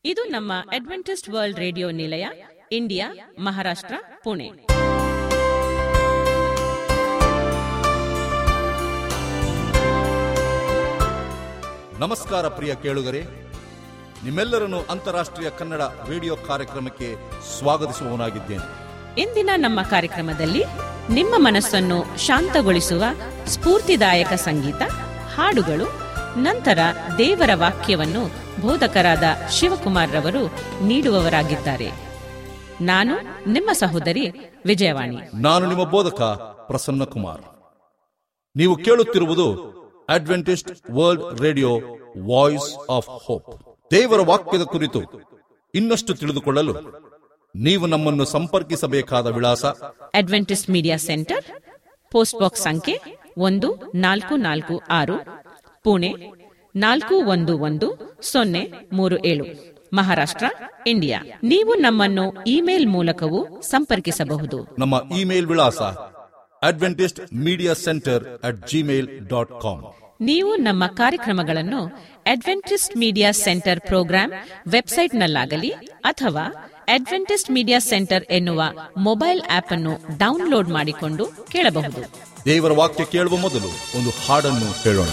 ಇದು ನಮ್ಮ Adventist world radio ನಿಲಯ, ಇಂಡಿಯಾ, ಮಹಾರಾಷ್ಟ್ರ, ಪುಣೆ. ನಮಸ್ಕಾರ ಪ್ರಿಯ ಕೇಳುಗರೆ, ನಿಮ್ಮೆಲ್ಲರನ್ನು ಅಂತಾರಾಷ್ಟ್ರೀಯ ಕನ್ನಡ ರೇಡಿಯೋ ಕಾರ್ಯಕ್ರಮಕ್ಕೆ ಸ್ವಾಗತಿಸುವವನಾಗಿದ್ದೇನೆ. ಇಂದಿನ ನಮ್ಮ ಕಾರ್ಯಕ್ರಮದಲ್ಲಿ ನಿಮ್ಮ ಮನಸ್ಸನ್ನು ಶಾಂತಗೊಳಿಸುವ ಸ್ಫೂರ್ತಿದಾಯಕ ಸಂಗೀತ, ಹಾಡುಗಳು, ನಂತರ ದೇವರ ವಾಕ್ಯವನ್ನು ಬೋಧಕರಾದ ಶಿವಕುಮಾರ್ ರವರು ನೀಡುವವರಾಗಿದ್ದಾರೆ. ನಾನು ನಿಮ್ಮ ಸಹೋದರಿ ವಿಜಯವಾಣಿ. ನಾನು ನಿಮ್ಮ ಬೋಧಕ ಪ್ರಸನ್ನ ಕುಮಾರ್. ನೀವು ಕೇಳುತ್ತಿರುವುದು Adventist world radio, voice of hope. ದೇವರ ವಾಕ್ಯದ ಕುರಿತು ಇನ್ನಷ್ಟು ತಿಳಿದುಕೊಳ್ಳಲು ನೀವು ನಮ್ಮನ್ನು ಸಂಪರ್ಕಿಸಬೇಕಾದ ವಿಳಾಸ: Adventist media center, post box ಸಂಖ್ಯೆ 1446, ಪುಣೆ 411037, ಮಹಾರಾಷ್ಟ್ರ, ಇಂಡಿಯಾ. ನೀವು ನಮ್ಮನ್ನು ಇಮೇಲ್ ಮೂಲಕವೂ ಸಂಪರ್ಕಿಸಬಹುದು. ನಮ್ಮ ಇಮೇಲ್ ವಿಳಾಸ adventistmediacenter@gmail.com. ನೀವು ನಮ್ಮ ಕಾರ್ಯಕ್ರಮಗಳನ್ನು ಅಡ್ವೆಂಟಿಸ್ಟ್ ಮೀಡಿಯಾ ಸೆಂಟರ್ ಪ್ರೋಗ್ರಾಂ ವೆಬ್ಸೈಟ್ನಲ್ಲಾಗಲಿ ಅಥವಾ ಅಡ್ವೆಂಟಿಸ್ಟ್ ಮೀಡಿಯಾ ಸೆಂಟರ್ ಎನ್ನುವ ಮೊಬೈಲ್ ಆಪ್ ಅನ್ನು ಡೌನ್ಲೋಡ್ ಮಾಡಿಕೊಂಡು ಕೇಳಬಹುದು. ದೇವರ ವಾಕ್ಯ ಕೇಳುವ ಮೊದಲು ಒಂದು ಹಾಡನ್ನು ಕೇಳೋಣ.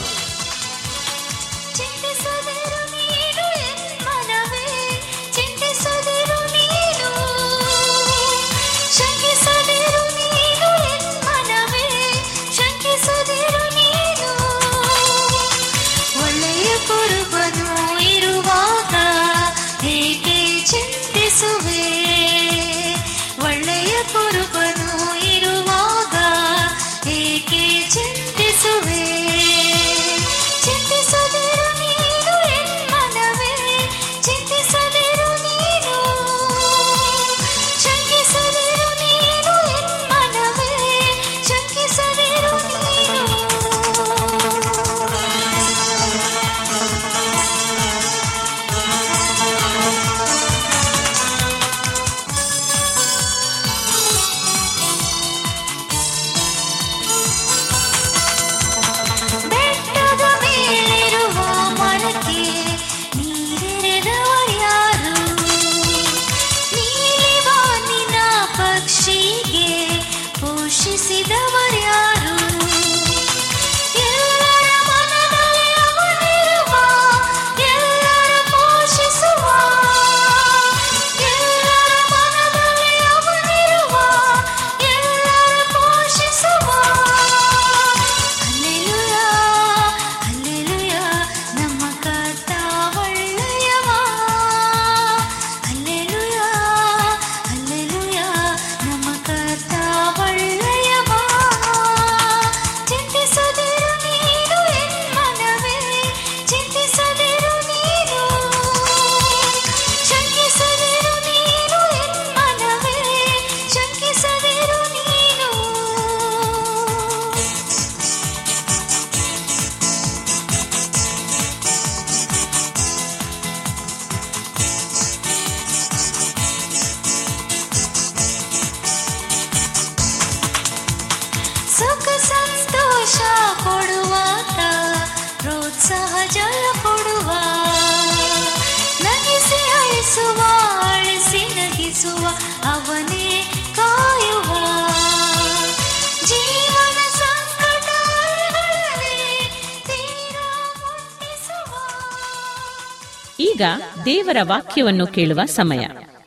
ಈಗ ದೇವರ ವಾಕ್ಯವನ್ನು ಕೇಳುವ ಸಮಯ.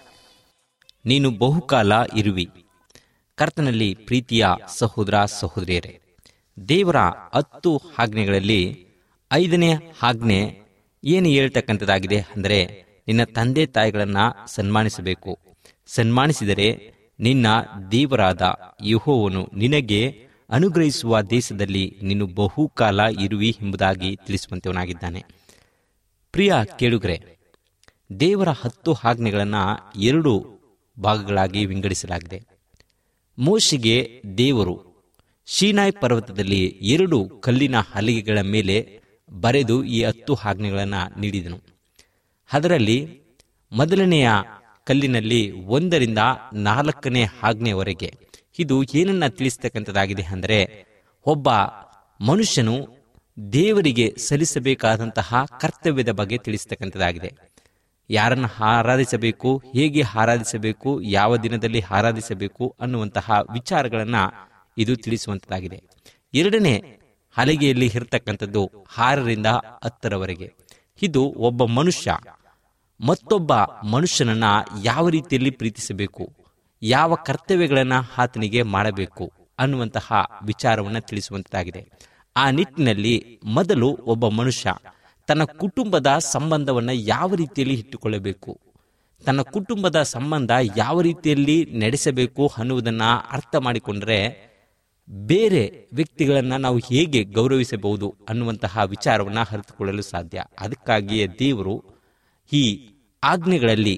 ನೀನು ಬಹುಕಾಲ ಇರುವಿ. ಕರ್ತನಲ್ಲಿ ಪ್ರೀತಿಯ ಸಹೋದರ ಸಹೋದರಿಯರೇ, ದೇವರ 10 ಆಜ್ಞೆಗಳಲ್ಲಿ 5ನೇ ಆಜ್ಞೆ ಏನು ಹೇಳ್ತಕ್ಕಂಥದ್ದಾಗಿದೆ ಅಂದರೆ, ನಿನ್ನ ತಂದೆ ತಾಯಿಗಳನ್ನು ಸನ್ಮಾನಿಸಬೇಕು. ಸನ್ಮಾನಿಸಿದರೆ ನಿನ್ನ ದೇವರಾದ ಯೆಹೋವನು ನಿನಗೆ ಅನುಗ್ರಹಿಸುವ ದೇಶದಲ್ಲಿ ನೀನು ಬಹುಕಾಲ ಇರುವಿ ಎಂಬುದಾಗಿ ತಿಳಿಸುವಂತವನಾಗಿದ್ದಾನೆ. ಪ್ರಿಯ ಕೇಳುಗರೆ, ದೇವರ 10 ಆಜ್ಞೆಗಳನ್ನು 2 ಭಾಗಗಳಾಗಿ ವಿಂಗಡಿಸಲಾಗಿದೆ. ಮೋಶೆಗೆ ದೇವರು ಸೀನಾಯಿ ಪರ್ವತದಲ್ಲಿ 2 ಕಲ್ಲಿನ ಹಲಿಗೆಗಳ ಮೇಲೆ ಬರೆದು ಈ 10 ಆಜ್ಞೆಗಳನ್ನು ನೀಡಿದನು. ಅದರಲ್ಲಿ ಮೊದಲನೆಯ ಕಲ್ಲಿನಲ್ಲಿ 1ರಿಂದ 4ನೇ ಆಜ್ಞೆಯವರೆಗೆ ಇದು ಏನನ್ನ ತಿಳಿಸ್ತಕ್ಕಂಥದ್ದಾಗಿದೆ ಅಂದರೆ, ಒಬ್ಬ ಮನುಷ್ಯನು ದೇವರಿಗೆ ಸಲ್ಲಿಸಬೇಕಾದಂತಹ ಕರ್ತವ್ಯದ ಬಗ್ಗೆ ತಿಳಿಸ್ತಕ್ಕಂಥದ್ದಾಗಿದೆ. ಯಾರನ್ನು ಆರಾಧಿಸಬೇಕು, ಹೇಗೆ ಆರಾಧಿಸಬೇಕು, ಯಾವ ದಿನದಲ್ಲಿ ಆರಾಧಿಸಬೇಕು ಅನ್ನುವಂತಹ ವಿಚಾರಗಳನ್ನು ಇದು ತಿಳಿಸುವಂಥದ್ದಾಗಿದೆ. ಎರಡನೇ ಹಲಗೆಯಲ್ಲಿ ಇರತಕ್ಕಂಥದ್ದು 6ರಿಂದ 10ರವರೆಗೆ. ಇದು ಒಬ್ಬ ಮನುಷ್ಯ ಮತ್ತೊಬ್ಬ ಮನುಷ್ಯನನ್ನ ಯಾವ ರೀತಿಯಲ್ಲಿ ಪ್ರೀತಿಸಬೇಕು, ಯಾವ ಕರ್ತವ್ಯಗಳನ್ನು ಆತನಿಗೆ ಮಾಡಬೇಕು ಅನ್ನುವಂತಹ ವಿಚಾರವನ್ನು ತಿಳಿಸುವಂಥದ್ದಾಗಿದೆ. ಆ ನಿಟ್ಟಿನಲ್ಲಿ ಮೊದಲು ಒಬ್ಬ ಮನುಷ್ಯ ತನ್ನ ಕುಟುಂಬದ ಸಂಬಂಧವನ್ನು ಯಾವ ರೀತಿಯಲ್ಲಿ ಇಟ್ಟುಕೊಳ್ಳಬೇಕು, ತನ್ನ ಕುಟುಂಬದ ಸಂಬಂಧ ಯಾವ ರೀತಿಯಲ್ಲಿ ನಡೆಸಬೇಕು ಅನ್ನುವುದನ್ನು ಅರ್ಥ ಮಾಡಿಕೊಂಡ್ರೆ ಬೇರೆ ವ್ಯಕ್ತಿಗಳನ್ನು ನಾವು ಹೇಗೆ ಗೌರವಿಸಬಹುದು ಅನ್ನುವಂತಹ ವಿಚಾರವನ್ನು ಅರಿತುಕೊಳ್ಳಲು ಸಾಧ್ಯ. ಅದಕ್ಕಾಗಿಯೇ ದೇವರು ಈ ಆಜ್ಞೆಗಳಲ್ಲಿ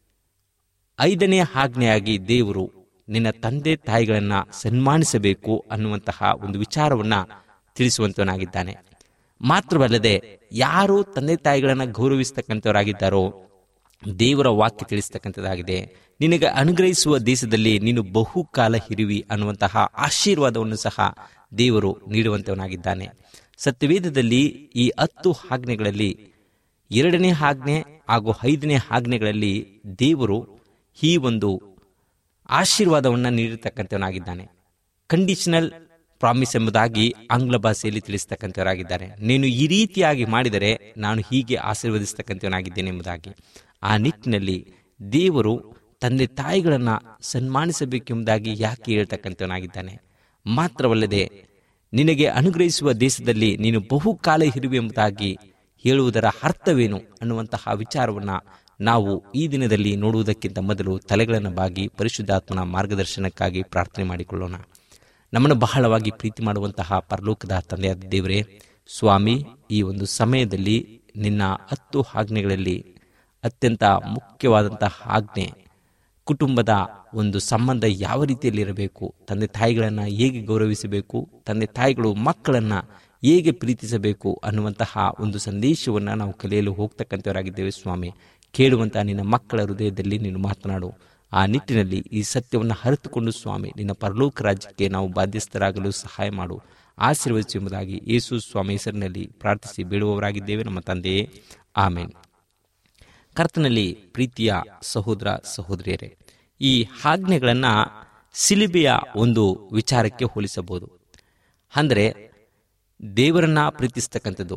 5ನೇ ಆಜ್ಞೆಯಾಗಿ ದೇವರು ನಿನ್ನ ತಂದೆ ತಾಯಿಗಳನ್ನು ಸನ್ಮಾನಿಸಬೇಕು ಅನ್ನುವಂತಹ ಒಂದು ವಿಚಾರವನ್ನು ತಿಳಿಸುವಂತವನಾಗಿದ್ದಾನೆ. ಮಾತ್ರವಲ್ಲದೆ ಯಾರು ತಂದೆ ತಾಯಿಗಳನ್ನು ಗೌರವಿಸ್ತಕ್ಕಂಥವರಾಗಿದ್ದಾರೋ ದೇವರ ವಾಕ್ಯ ತಿಳಿಸ್ತಕ್ಕಂಥದ್ದಾಗಿದೆ, ನಿನಗೆ ಅನುಗ್ರಹಿಸುವ ದೇಶದಲ್ಲಿ ನೀನು ಬಹುಕಾಲ ಇರುವಿ ಅನ್ನುವಂತಹ ಆಶೀರ್ವಾದವನ್ನು ಸಹ ದೇವರು ನೀಡುವಂತವನಾಗಿದ್ದಾನೆ. ಸತ್ಯವೇದದಲ್ಲಿ ಈ 10 ಆಜ್ಞೆಗಳಲ್ಲಿ 2ನೇ ಆಜ್ಞೆ ಹಾಗೂ 5ನೇ ಆಜ್ಞೆಗಳಲ್ಲಿ ದೇವರು ಈ ಒಂದು ಆಶೀರ್ವಾದವನ್ನು ನೀಡಿರ್ತಕ್ಕಂಥವನಾಗಿದ್ದಾನೆ. ಕಂಡೀಷನಲ್ ಪ್ರಾಮಿಸ್ ಎಂಬುದಾಗಿ ಆಂಗ್ಲ ಭಾಷೆಯಲ್ಲಿ ತಿಳಿಸ್ತಕ್ಕಂಥವರಾಗಿದ್ದಾರೆ. ನೀನು ಈ ರೀತಿಯಾಗಿ ಮಾಡಿದರೆ ನಾನು ಹೀಗೆ ಆಶೀರ್ವದಿಸ್ತಕ್ಕಂಥವನಾಗಿದ್ದೇನೆ ಎಂಬುದಾಗಿ. ಆ ನಿಟ್ಟಿನಲ್ಲಿ ದೇವರು ತಂದೆ ತಾಯಿಗಳನ್ನು ಸನ್ಮಾನಿಸಬೇಕೆಂಬುದಾಗಿ ಯಾಕೆ ಹೇಳ್ತಕ್ಕಂಥವನಾಗಿದ್ದಾನೆ. ಮಾತ್ರವಲ್ಲದೆ ನಿನಗೆ ಅನುಗ್ರಹಿಸುವ ದೇಶದಲ್ಲಿ ನೀನು ಬಹುಕಾಲ ಇರುವೆ ಎಂಬುದಾಗಿ ಹೇಳುವುದರ ಅರ್ಥವೇನು ಅನ್ನುವಂತಹ ವಿಚಾರವನ್ನು ನಾವು ಈ ದಿನದಲ್ಲಿ ನೋಡುವುದಕ್ಕಿಂತ ಮೊದಲು ತಲೆಗಳನ್ನು ಬಾಗಿ ಪರಿಶುದ್ಧಾತ್ಮನ ಮಾರ್ಗದರ್ಶನಕ್ಕಾಗಿ ಪ್ರಾರ್ಥನೆ ಮಾಡಿಕೊಳ್ಳೋಣ. ನಮ್ಮನ್ನು ಬಹಳವಾಗಿ ಪ್ರೀತಿ ಮಾಡುವಂತಹ ಪರಲೋಕದ ತಂದೆಯಾದ ದೇವರೇ, ಸ್ವಾಮಿ, ಈ ಒಂದು ಸಮಯದಲ್ಲಿ ನಿನ್ನ 10 ಆಜ್ಞೆಗಳಲ್ಲಿ ಅತ್ಯಂತ ಮುಖ್ಯವಾದಂತಹ ಆಜ್ಞೆ ಕುಟುಂಬದ ಒಂದು ಸಂಬಂಧ ಯಾವ ರೀತಿಯಲ್ಲಿರಬೇಕು, ತಂದೆ ತಾಯಿಗಳನ್ನು ಹೇಗೆ ಗೌರವಿಸಬೇಕು, ತಂದೆ ತಾಯಿಗಳು ಮಕ್ಕಳನ್ನು ಹೇಗೆ ಪ್ರೀತಿಸಬೇಕು ಅನ್ನುವಂತಹ ಒಂದು ಸಂದೇಶವನ್ನು ನಾವು ಕಲಿಯಲು ಹೋಗ್ತಕ್ಕಂಥವರಾಗಿದ್ದೇವೆ. ಸ್ವಾಮಿ, ಕೇಳುವಂತಹ ನಿನ್ನ ಮಕ್ಕಳ ಹೃದಯದಲ್ಲಿ ನೀನು ಮಾತನಾಡು. ಆ ನಿಟ್ಟಿನಲ್ಲಿ ಈ ಸತ್ಯವನ್ನು ಅರಿತುಕೊಂಡು ಸ್ವಾಮಿ ನಿನ್ನ ಪರಲೋಕ ರಾಜ್ಯಕ್ಕೆ ನಾವು ಬಾಧ್ಯಸ್ಥರಾಗಲು ಸಹಾಯ ಮಾಡು, ಆಶೀರ್ವದಿಸು ಎಂಬುದಾಗಿ ಯೇಸು ಸ್ವಾಮಿ ಹೆಸರಿನಲ್ಲಿ ಪ್ರಾರ್ಥಿಸಿ ಬೇಡುವವರಾಗಿದ್ದೇವೆ ನಮ್ಮ ತಂದೆಯೇ, ಆಮೇನ್. ಕರ್ತನಲ್ಲಿ ಪ್ರೀತಿಯ ಸಹೋದರ ಸಹೋದರಿಯರೇ, ಈ ಆಜ್ಞೆಗಳನ್ನು ಸಿಲುಬೆಯ ಒಂದು ವಿಚಾರಕ್ಕೆ ಹೋಲಿಸಬಹುದು. ಅಂದರೆ ದೇವರನ್ನ ಪ್ರೀತಿಸ್ತಕ್ಕಂಥದ್ದು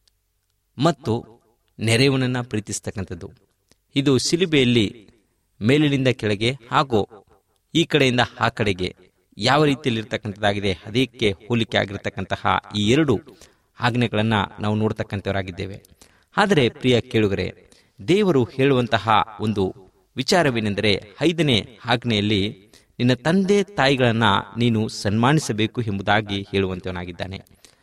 ಮತ್ತು ನೆರೆಯವನನ್ನ ಪ್ರೀತಿಸ್ತಕ್ಕಂಥದ್ದು. ಇದು ಸಿಲುಬೆಯಲ್ಲಿ ಮೇಲಿನಿಂದ ಕೆಳಗೆ ಹಾಗೂ ಈ ಕಡೆಯಿಂದ ಆ ಕಡೆಗೆ ಯಾವ ರೀತಿಯಲ್ಲಿ ಇರ್ತಕ್ಕಂಥದ್ದಾಗಿದೆ, ಅದಕ್ಕೆ ಹೋಲಿಕೆ ಆಗಿರತಕ್ಕಂತಹ ಈ 2 ಆಜ್ಞೆಗಳನ್ನು ನಾವು ನೋಡ್ತಕ್ಕಂಥವರಾಗಿದ್ದೇವೆ. ಆದರೆ ಪ್ರಿಯ ಕೇಳುಗರೆ, ದೇವರು ಹೇಳುವಂತಹ ಒಂದು ವಿಚಾರವೇನೆಂದರೆ 5ನೇ ಆಜ್ಞೆಯಲ್ಲಿ ನಿನ್ನ ತಂದೆ ತಾಯಿಗಳನ್ನು ನೀನು ಸನ್ಮಾನಿಸಬೇಕು ಎಂಬುದಾಗಿ ಹೇಳುವಂತವನಾಗಿದ್ದಾನೆ.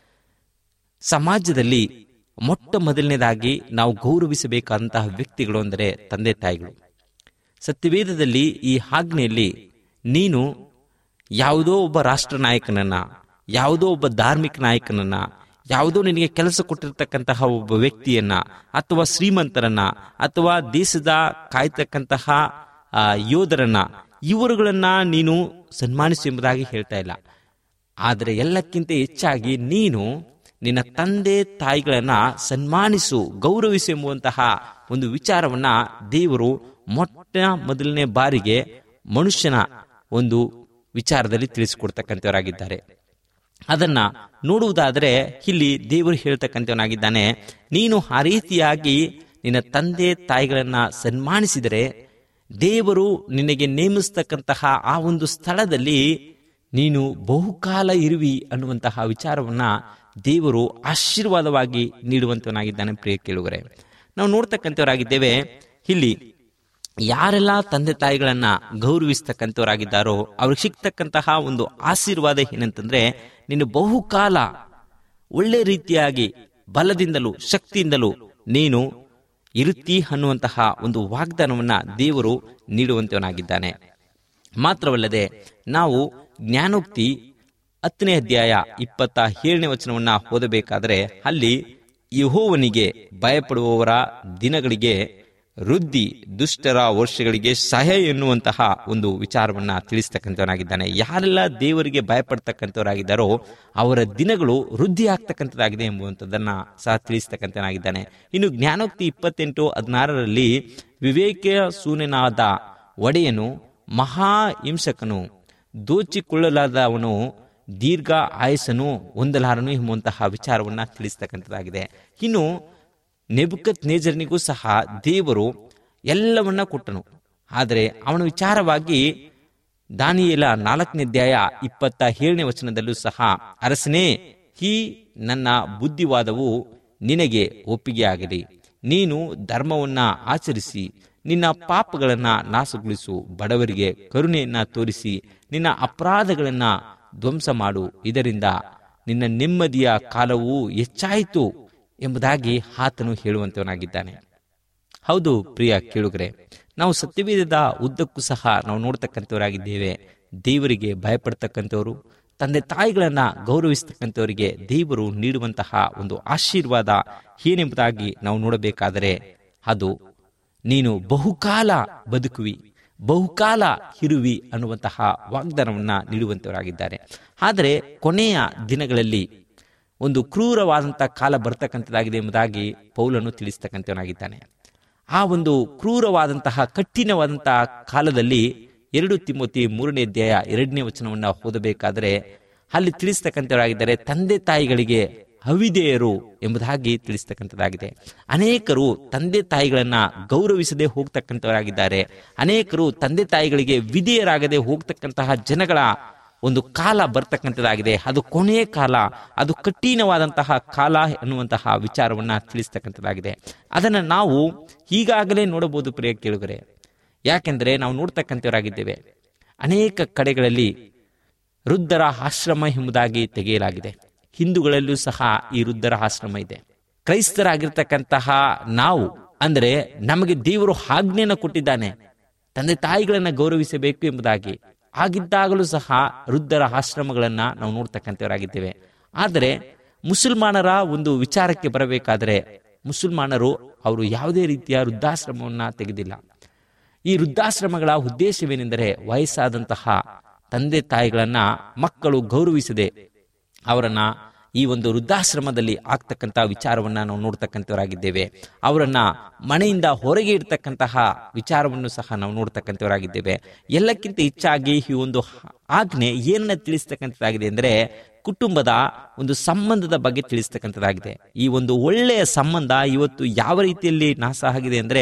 ಸಮಾಜದಲ್ಲಿ ಮೊಟ್ಟ ಮೊದಲನೇದಾಗಿ ನಾವು ಗೌರವಿಸಬೇಕಾದಂತಹ ವ್ಯಕ್ತಿಗಳು ಅಂದರೆ ತಂದೆ ತಾಯಿಗಳು. ಸತ್ಯವೇದದಲ್ಲಿ ಈ ಆಜ್ಞೆಯಲ್ಲಿ ನೀನು ಯಾವುದೋ ಒಬ್ಬ ರಾಷ್ಟ್ರ ನಾಯಕನನ್ನ, ಯಾವುದೋ ಒಬ್ಬ ಧಾರ್ಮಿಕ ನಾಯಕನನ್ನ, ಯಾವುದೋ ನಿನಗೆ ಕೆಲಸ ಕೊಟ್ಟಿರ್ತಕ್ಕಂತಹ ಒಬ್ಬ ವ್ಯಕ್ತಿಯನ್ನ ಅಥವಾ ಶ್ರೀಮಂತರನ್ನ ಅಥವಾ ದೇಶದ ಕಾಯ್ತಕ್ಕಂತಹ ಯೋಧರನ್ನ, ಇವರುಗಳನ್ನ ನೀನು ಸನ್ಮಾನಿಸು ಎಂಬುದಾಗಿ ಹೇಳ್ತಾ ಇಲ್ಲ. ಆದರೆ ಎಲ್ಲಕ್ಕಿಂತ ಹೆಚ್ಚಾಗಿ ನೀನು ನಿನ್ನ ತಂದೆ ತಾಯಿಗಳನ್ನ ಸನ್ಮಾನಿಸು, ಗೌರವಿಸು ಎಂಬುವಂತಹ ಒಂದು ವಿಚಾರವನ್ನ ದೇವರು ಮೊಟ್ಟ ಮೊದಲನೇ ಬಾರಿಗೆ ಮನುಷ್ಯನ ಒಂದು ವಿಚಾರದಲ್ಲಿ ತಿಳಿಸಿಕೊಡ್ತಕ್ಕಂಥವರಾಗಿದ್ದಾರೆ. ಅದನ್ನ ನೋಡುವುದಾದರೆ ಇಲ್ಲಿ ದೇವರು ಹೇಳ್ತಕ್ಕಂಥವನಾಗಿದ್ದಾನೆ, ನೀನು ಆ ರೀತಿಯಾಗಿ ನಿನ್ನ ತಂದೆ ತಾಯಿಗಳನ್ನ ಸನ್ಮಾನಿಸಿದರೆ ದೇವರು ನಿನಗೆ ನೇಮಿಸ್ತಕ್ಕಂತಹ ಆ ಒಂದು ಸ್ಥಳದಲ್ಲಿ ನೀನು ಬಹುಕಾಲ ಇರುವಿ ಅನ್ನುವಂತಹ ವಿಚಾರವನ್ನ ದೇವರು ಆಶೀರ್ವಾದವಾಗಿ ನೀಡುವಂತವನಾಗಿದ್ದಾನೆ. ಪ್ರಿಯ ಕೇಳುಗರೆ, ನಾವು ನೋಡ್ತಕ್ಕಂಥವರಾಗಿದ್ದೇವೆ, ಇಲ್ಲಿ ಯಾರೆಲ್ಲ ತಂದೆ ತಾಯಿಗಳನ್ನ ಗೌರವಿಸ್ತಕ್ಕಂಥವರಾಗಿದ್ದಾರೋ ಅವ್ರಿಗೆ ಸಿಗ್ತಕ್ಕಂತಹ ಒಂದು ಆಶೀರ್ವಾದ ಏನಂತಂದ್ರೆ, ನೀನು ಬಹುಕಾಲ ಒಳ್ಳೆ ರೀತಿಯಾಗಿ ಬಲದಿಂದಲೂ ಶಕ್ತಿಯಿಂದಲೂ ನೀನು ಇರುತ್ತಿ ಅನ್ನುವಂತಹ ಒಂದು ವಾಗ್ದಾನವನ್ನ ದೇವರು ನೀಡುವಂತವನಾಗಿದ್ದಾನೆ. ಮಾತ್ರವಲ್ಲದೆ ನಾವು ಜ್ಞಾನೋಕ್ತಿ 10ನೇ ಅಧ್ಯಾಯ 27ನೇ ವಚನವನ್ನ ಓದಬೇಕಾದರೆ ಅಲ್ಲಿ ಯೆಹೋವನಿಗೆ ಭಯಪಡುವವರ ದಿನಗಳಿಗೆ ವೃದ್ಧಿ ದುಷ್ಟರ ವರ್ಷಗಳಿಗೆ ಸಹಾಯ ಎನ್ನುವಂತಹ ಒಂದು ವಿಚಾರವನ್ನ ತಿಳಿಸ್ತಕ್ಕಂಥವನಾಗಿದ್ದಾನೆ. ಯಾರೆಲ್ಲ ದೇವರಿಗೆ ಭಯಪಡ್ತಕ್ಕಂಥವರಾಗಿದ್ದಾರೋ ಅವರ ದಿನಗಳು ವೃದ್ಧಿ ಆಗ್ತಕ್ಕಂಥದ್ದಾಗಿದೆ ಎಂಬುವಂಥದ್ದನ್ನ ಸಹ ತಿಳಿಸ್ತಕ್ಕಂಥವನಾಗಿದ್ದಾನೆ. ಇನ್ನು ಜ್ಞಾನೋಕ್ತಿ 28:16 ವಿವೇಕ ಶೂನ್ಯನಾದ ಒಡೆಯನು, ಮಹಾ ಹಿಂಸಕನು, ದೋಚಿಕೊಳ್ಳಲಾದವನು, ದೀರ್ಘ ಆಯಸ್ಸನ್ನು ಹೊಂದಲಾರನು ಎಂಬುವಂತಹ ವಿಚಾರವನ್ನ ತಿಳಿಸ್ತಕ್ಕಂಥದ್ದಾಗಿದೆ. ಇನ್ನು ನೆಬೂಕದ್ನೆಚ್ಚರನಿಗೂ ಸಹ ದೇವರು ಎಲ್ಲವನ್ನ ಕೊಟ್ಟನು. ಆದರೆ ಅವನ ವಿಚಾರವಾಗಿ ದಾನಿಯೇಲ 4:27 ಸಹ, ಅರಸನೇ, ಈ ನನ್ನ ಬುದ್ಧಿವಾದವು ನಿನಗೆ ಒಪ್ಪಿಗೆಯಾಗಲಿ. ನೀನು ಧರ್ಮವನ್ನ ಆಚರಿಸಿ ನಿನ್ನ ಪಾಪಗಳನ್ನ ನಾಶಗೊಳಿಸು, ಬಡವರಿಗೆ ಕರುಣೆಯನ್ನ ತೋರಿಸಿ ನಿನ್ನ ಅಪರಾಧಗಳನ್ನ ಧ್ವಂಸ ಮಾಡು, ಇದರಿಂದ ನಿನ್ನ ನೆಮ್ಮದಿಯ ಕಾಲವು ಹೆಚ್ಚಾಯಿತು ಎಂಬುದಾಗಿ ಆತನು ಹೇಳುವಂತವನಾಗಿದ್ದಾನೆ. ಹೌದು ಪ್ರಿಯ ಕೇಳುಗರೆ, ನಾವು ಸತ್ಯವೇದದ ಉದ್ದಕ್ಕೂ ಸಹ ನಾವು ನೋಡ್ತಕ್ಕಂಥವರಾಗಿದ್ದೇವೆ. ದೇವರಿಗೆ ಭಯಪಡ್ತಕ್ಕಂಥವರು, ತಂದೆ ತಾಯಿಗಳನ್ನ ಗೌರವಿಸ್ತಕ್ಕಂಥವರಿಗೆ ದೇವರು ನೀಡುವಂತಹ ಒಂದು ಆಶೀರ್ವಾದ ಏನೆಂಬುದಾಗಿ ನಾವು ನೋಡಬೇಕಾದರೆ ಅದು ನೀನು ಬಹುಕಾಲ ಬದುಕುವಿ, ಬಹುಕಾಲ ಇರುವಿ ಅನ್ನುವಂತಹ ವಾಗ್ದಾನವನ್ನ ನೀಡುವಂತವರಾಗಿದ್ದಾರೆ. ಆದರೆ ಕೊನೆಯ ದಿನಗಳಲ್ಲಿ ಒಂದು ಕ್ರೂರವಾದಂತಹ ಕಾಲ ಬರ್ತಕ್ಕಂಥದ್ದಾಗಿದೆ ಎಂಬುದಾಗಿ ಪೌಲನು ತಿಳಿಸ್ತಕ್ಕಂಥವನಾಗಿದ್ದಾನೆ. ಆ ಒಂದು ಕ್ರೂರವಾದಂತಹ ಕಠಿಣವಾದಂತಹ ಕಾಲದಲ್ಲಿ 2 ತಿಮೋಥಿ 3:2 ಓದಬೇಕಾದರೆ ಅಲ್ಲಿ ತಿಳಿಸ್ತಕ್ಕಂಥವರಾಗಿದ್ದಾರೆ, ತಂದೆ ತಾಯಿಗಳಿಗೆ ಅವಿಧೇಯರು ಎಂಬುದಾಗಿ ತಿಳಿಸ್ತಕ್ಕಂಥದ್ದಾಗಿದೆ. ಅನೇಕರು ತಂದೆ ತಾಯಿಗಳನ್ನ ಗೌರವಿಸದೆ ಹೋಗ್ತಕ್ಕಂಥವರಾಗಿದ್ದಾರೆ. ಅನೇಕರು ತಂದೆ ತಾಯಿಗಳಿಗೆ ವಿಧೇಯರಾಗದೆ ಹೋಗ್ತಕ್ಕಂತಹ ಜನಗಳ ಒಂದು ಕಾಲ ಬರ್ತಕ್ಕಂಥದ್ದಾಗಿದೆ. ಅದು ಕೊನೆಯ ಕಾಲ, ಅದು ಕಠಿಣವಾದಂತಹ ಕಾಲ ಎನ್ನುವಂತಹ ವಿಚಾರವನ್ನ ತಿಳಿಸ್ತಕ್ಕಂಥದ್ದಾಗಿದೆ. ಅದನ್ನು ನಾವು ಈಗಾಗಲೇ ನೋಡಬಹುದು ಪ್ರಿಯ ಕೇಳುಗರೆ. ಯಾಕೆಂದ್ರೆ ನಾವು ನೋಡ್ತಕ್ಕಂಥವರಾಗಿದ್ದೇವೆ, ಅನೇಕ ಕಡೆಗಳಲ್ಲಿ ವೃದ್ಧರ ಆಶ್ರಮ ಎಂಬುದಾಗಿ ತೆಗೆಯಲಾಗಿದೆ. ಹಿಂದೂಗಳಲ್ಲೂ ಸಹ ಈ ವೃದ್ಧರ ಆಶ್ರಮ ಇದೆ. ಕ್ರೈಸ್ತರಾಗಿರ್ತಕ್ಕಂತಹ ನಾವು ಅಂದರೆ ನಮಗೆ ದೇವರು ಆಜ್ಞೆಯನ್ನು ಕೊಟ್ಟಿದ್ದಾನೆ, ತಂದೆ ತಾಯಿಗಳನ್ನ ಗೌರವಿಸಬೇಕು ಎಂಬುದಾಗಿ. ಆಗಿದ್ದಾಗಲೂ ಸಹ ವೃದ್ಧರ ಆಶ್ರಮಗಳನ್ನ ನಾವು ನೋಡ್ತಕ್ಕಂಥವರಾಗಿದ್ದೇವೆ. ಆದರೆ ಮುಸಲ್ಮಾನರ ಒಂದು ವಿಚಾರಕ್ಕೆ ಬರಬೇಕಾದರೆ ಮುಸಲ್ಮಾನರು ಅವರು ಯಾವುದೇ ರೀತಿಯ ವೃದ್ಧಾಶ್ರಮವನ್ನ ತೆಗೆದಿಲ್ಲ. ಈ ವೃದ್ಧಾಶ್ರಮಗಳ ಉದ್ದೇಶವೇನೆಂದರೆ ವಯಸ್ಸಾದಂತಹ ತಂದೆ ತಾಯಿಗಳನ್ನ ಮಕ್ಕಳು ಗೌರವಿಸದೆ ಅವರನ್ನ ಈ ಒಂದು ವೃದ್ಧಾಶ್ರಮದಲ್ಲಿ ಆಗ್ತಕ್ಕಂತಹ ವಿಚಾರವನ್ನ ನಾವು ನೋಡ್ತಕ್ಕಂಥವರಾಗಿದ್ದೇವೆ. ಅವರನ್ನ ಮನೆಯಿಂದ ಹೊರಗೆ ಇಡ್ತಕ್ಕಂತಹ ವಿಚಾರವನ್ನು ಸಹ ನಾವು ನೋಡ್ತಕ್ಕಂಥವರಾಗಿದ್ದೇವೆ. ಎಲ್ಲಕ್ಕಿಂತ ಹೆಚ್ಚಾಗಿ ಈ ಒಂದು ಆಜ್ಞೆ ಏನನ್ನ ತಿಳಿಸ್ತಕ್ಕಂಥದ್ದಾಗಿದೆ ಅಂದರೆ ಕುಟುಂಬದ ಒಂದು ಸಂಬಂಧದ ಬಗ್ಗೆ ತಿಳಿಸ್ತಕ್ಕಂಥದ್ದಾಗಿದೆ. ಈ ಒಂದು ಒಳ್ಳೆಯ ಸಂಬಂಧ ಇವತ್ತು ಯಾವ ರೀತಿಯಲ್ಲಿ ನಾಶ ಆಗಿದೆ ಅಂದ್ರೆ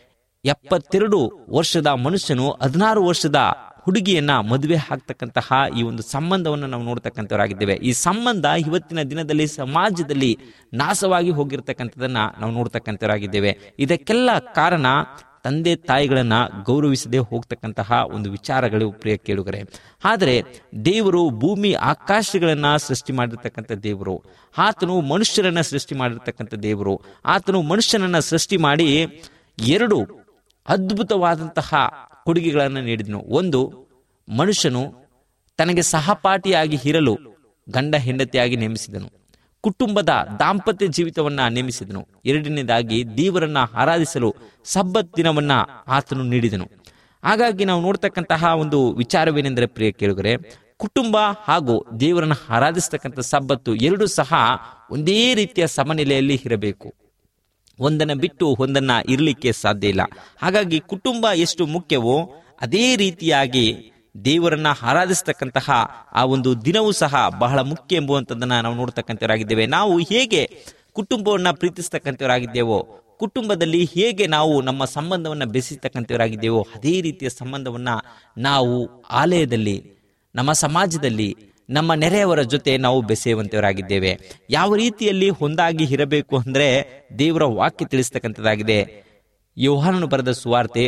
72 ವರ್ಷದ ಮನುಷ್ಯನು 16 ವರ್ಷದ ಹುಡುಗಿಯನ್ನ ಮದುವೆ ಆಗ್ತಕ್ಕಂತಹ ಈ ಒಂದು ಸಂಬಂಧವನ್ನು ನಾವು ನೋಡ್ತಕ್ಕಂಥವರಾಗಿದ್ದೇವೆ. ಈ ಸಂಬಂಧ ಇವತ್ತಿನ ದಿನದಲ್ಲಿ ಸಮಾಜದಲ್ಲಿ ನಾಶವಾಗಿ ಹೋಗಿರ್ತಕ್ಕಂಥದನ್ನ ನಾವು ನೋಡ್ತಕ್ಕಂಥವರಾಗಿದ್ದೇವೆ. ಇದಕ್ಕೆಲ್ಲ ಕಾರಣ ತಂದೆ ತಾಯಿಗಳನ್ನ ಗೌರವಿಸದೆ ಹೋಗ್ತಕ್ಕಂತಹ ಒಂದು ವಿಚಾರಗಳು ಪ್ರಿಯ ಕೇಳುಗರೆ. ಆದರೆ ದೇವರು ಭೂಮಿ ಆಕಾಶಗಳನ್ನ ಸೃಷ್ಟಿ ಮಾಡಿರ್ತಕ್ಕಂಥ ದೇವರು, ಆತನು ಮನುಷ್ಯರನ್ನ ಸೃಷ್ಟಿ ಮಾಡಿರ್ತಕ್ಕಂಥ ದೇವರು. ಆತನು ಮನುಷ್ಯನನ್ನ ಸೃಷ್ಟಿ ಮಾಡಿ 2 ಅದ್ಭುತವಾದಂತಹ ಕೊಡುಗೆಗಳನ್ನು ನೀಡಿದನು. ಒಂದು, ಮನುಷ್ಯನು ತನಗೆ ಸಹಪಾಠಿಯಾಗಿ ಇರಲು ಗಂಡ ಹೆಂಡತಿಯಾಗಿ ನೇಮಿಸಿದನು. ಕುಟುಂಬದ ದಾಂಪತ್ಯ ಜೀವಿತವನ್ನ ನೇಮಿಸಿದನು. 2ನೇದಾಗಿ ದೇವರನ್ನ ಆರಾಧಿಸಲು ಸಬ್ಬತ್ ದಿನವನ್ನ ಆತನು ನೀಡಿದನು. ಹಾಗಾಗಿ ನಾವು ನೋಡ್ತಕ್ಕಂತಹ ಒಂದು ವಿಚಾರವೇನೆಂದರೆ ಪ್ರಿಯ ಕೇಳುಗರೆ, ಕುಟುಂಬ ಹಾಗೂ ದೇವರನ್ನ ಆರಾಧಿಸ್ತಕ್ಕಂಥ ಸಬ್ಬತ್ತು 2 ಸಹ ಒಂದೇ ರೀತಿಯ ಸಮನಿಲೆಯಲ್ಲಿ ಇರಬೇಕು. ಒಂದನ್ನ ಬಿಟ್ಟು ಒಂದನ್ನ ಇರಲಿಕ್ಕೆ ಸಾಧ್ಯ ಇಲ್ಲ. ಹಾಗಾಗಿ ಕುಟುಂಬ ಎಷ್ಟು ಮುಖ್ಯವೋ ಅದೇ ರೀತಿಯಾಗಿ ದೇವರನ್ನ ಆರಾಧಿಸ್ತಕ್ಕಂತಹ ಆ ಒಂದು ದಿನವೂ ಸಹ ಬಹಳ ಮುಖ್ಯ ಎಂಬುವಂಥದ್ದನ್ನ ನಾವು ನೋಡ್ತಕ್ಕಂಥವರಾಗಿದ್ದೇವೆ. ನಾವು ಹೇಗೆ ಕುಟುಂಬವನ್ನ ಪ್ರೀತಿಸ್ತಕ್ಕಂಥವರಾಗಿದ್ದೇವೋ, ಕುಟುಂಬದಲ್ಲಿ ಹೇಗೆ ನಾವು ನಮ್ಮ ಸಂಬಂಧವನ್ನ ಬೆಸೆಸ್ತಕ್ಕಂಥವರಾಗಿದ್ದೇವೋ ಅದೇ ರೀತಿಯ ಸಂಬಂಧವನ್ನ ನಾವು ಆಲಯದಲ್ಲಿ, ನಮ್ಮ ಸಮಾಜದಲ್ಲಿ, ನಮ್ಮ ನೆರೆಯವರ ಜೊತೆ ನಾವು ಬೆಸೆಯುವಂತವರಾಗಿದ್ದೇವೆ. ಯಾವ ರೀತಿಯಲ್ಲಿ ಒಂದಾಗಿ ಇರಬೇಕು ಅಂದ್ರೆ ದೇವರ ವಾಕ್ಯ ತಿಳಿಸ್ತಕ್ಕಂಥದ್ದಾಗಿದೆ. ಯೋಹಾನನು ಬರೆದ ಸುವಾರ್ತೆ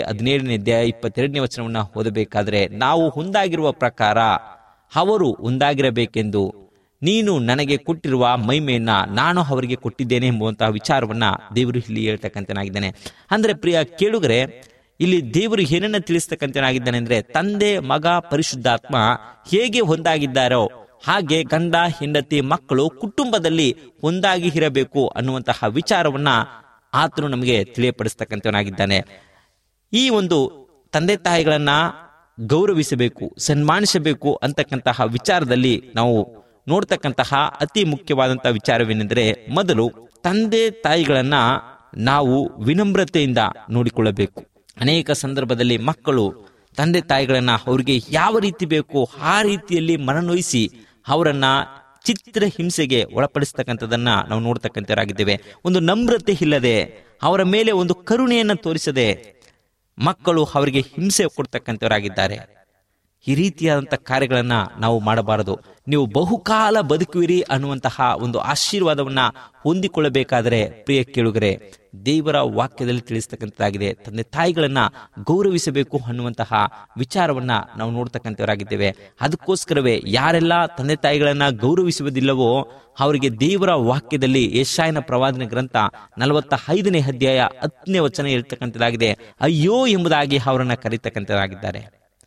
17:22 ಓದಬೇಕಾದ್ರೆ ನಾವು ಒಂದಾಗಿರುವ ಪ್ರಕಾರ ಅವರು ಒಂದಾಗಿರಬೇಕೆಂದು ನೀನು ನನಗೆ ಕೊಟ್ಟಿರುವ ಮಹಿಮೆಯನ್ನ ನಾನು ಅವರಿಗೆ ಕೊಟ್ಟಿದ್ದೇನೆ ಎಂಬುವಂತಹ ವಿಚಾರವನ್ನ ದೇವರು ಇಲ್ಲಿ ಹೇಳ್ತಕ್ಕಂಥನಾಗಿದ್ದಾನೆ. ಅಂದ್ರೆ ಪ್ರಿಯ ಕೇಳುಗರೆ, ಇಲ್ಲಿ ದೇವರು ಏನನ್ನ ತಿಳಿಸ್ತಕ್ಕಂಥನಾಗಿದ್ದಾನೆ ಅಂದ್ರೆ ತಂದೆ, ಮಗ, ಪರಿಶುದ್ಧಾತ್ಮ ಹೇಗೆ ಒಂದಾಗಿದ್ದಾರೋ ಹಾಗೆ ಗಂಡ, ಹೆಂಡತಿ, ಮಕ್ಕಳು ಕುಟುಂಬದಲ್ಲಿ ಒಂದಾಗಿ ಇರಬೇಕು ಅನ್ನುವಂತಹ ವಿಚಾರವನ್ನ ಆತನು ನಮಗೆ ತಿಳಿಯಪಡಿಸ್ತಕ್ಕಂಥವನಾಗಿದ್ದಾನೆ. ಈ ಒಂದು ತಂದೆ ತಾಯಿಗಳನ್ನ ಗೌರವಿಸಬೇಕು, ಸನ್ಮಾನಿಸಬೇಕು ಅಂತಕ್ಕಂತಹ ವಿಚಾರದಲ್ಲಿ ನಾವು ನೋಡ್ತಕ್ಕಂತಹ ಅತಿ ಮುಖ್ಯವಾದಂತಹ ವಿಚಾರವೇನೆಂದರೆ, ಮೊದಲು ತಂದೆ ತಾಯಿಗಳನ್ನ ನಾವು ವಿನಮ್ರತೆಯಿಂದ ನೋಡಿಕೊಳ್ಳಬೇಕು. ಅನೇಕ ಸಂದರ್ಭದಲ್ಲಿ ಮಕ್ಕಳು ತಂದೆ ತಾಯಿಗಳನ್ನ ಅವ್ರಿಗೆ ಯಾವ ರೀತಿ ಬೇಕೋ ಆ ರೀತಿಯಲ್ಲಿ ಮನನೊಯಿಸಿ ಅವರನ್ನ ಚಿತ್ರ ಹಿಂಸೆಗೆ ಒಳಪಡಿಸ್ತಕ್ಕಂಥದನ್ನ ನಾವು ನೋಡ್ತಕ್ಕಂಥವರಾಗಿದ್ದೇವೆ. ಒಂದು ನಮ್ರತೆ ಇಲ್ಲದೆ, ಅವರ ಮೇಲೆ ಒಂದು ಕರುಣೆಯನ್ನು ತೋರಿಸದೆ ಮಕ್ಕಳು ಅವರಿಗೆ ಹಿಂಸೆ ಕೊಡ್ತಕ್ಕಂಥವರಾಗಿದ್ದಾರೆ. ಈ ರೀತಿಯಾದಂಥ ಕಾರ್ಯಗಳನ್ನ ನಾವು ಮಾಡಬಾರದು. ನೀವು ಬಹುಕಾಲ ಬದುಕುವಿರಿ ಅನ್ನುವಂತಹ ಒಂದು ಆಶೀರ್ವಾದವನ್ನ ಹೊಂದಿಕೊಳ್ಳಬೇಕಾದರೆ ಪ್ರಿಯ ಕೇಳುಗರೆ, ದೇವರ ವಾಕ್ಯದಲ್ಲಿ ತಿಳಿಸ್ತಕ್ಕಂಥದ್ದಾಗಿದೆ. ತಂದೆ ತಾಯಿಗಳನ್ನ ಗೌರವಿಸಬೇಕು ಅನ್ನುವಂತಹ ವಿಚಾರವನ್ನ ನಾವು ನೋಡ್ತಕ್ಕಂಥವರಾಗಿದ್ದೇವೆ. ಅದಕ್ಕೋಸ್ಕರವೇ ಯಾರೆಲ್ಲ ತಂದೆ ತಾಯಿಗಳನ್ನ ಗೌರವಿಸುವುದಿಲ್ಲವೋ ಅವರಿಗೆ ದೇವರ ವಾಕ್ಯದಲ್ಲಿ ಯೆಶಾಯನ ಪ್ರವಾದನೆ ಗ್ರಂಥ 45ನೇ ಅಧ್ಯಾಯ 10ನೇ ವಚನ ಹೇಳ್ತಕ್ಕಂಥದ್ದಾಗಿದೆ, ಅಯ್ಯೋ ಎಂಬುದಾಗಿ ಅವರನ್ನ ಕರೀತಕ್ಕಂಥವರಾಗಿದ್ದಾರೆ.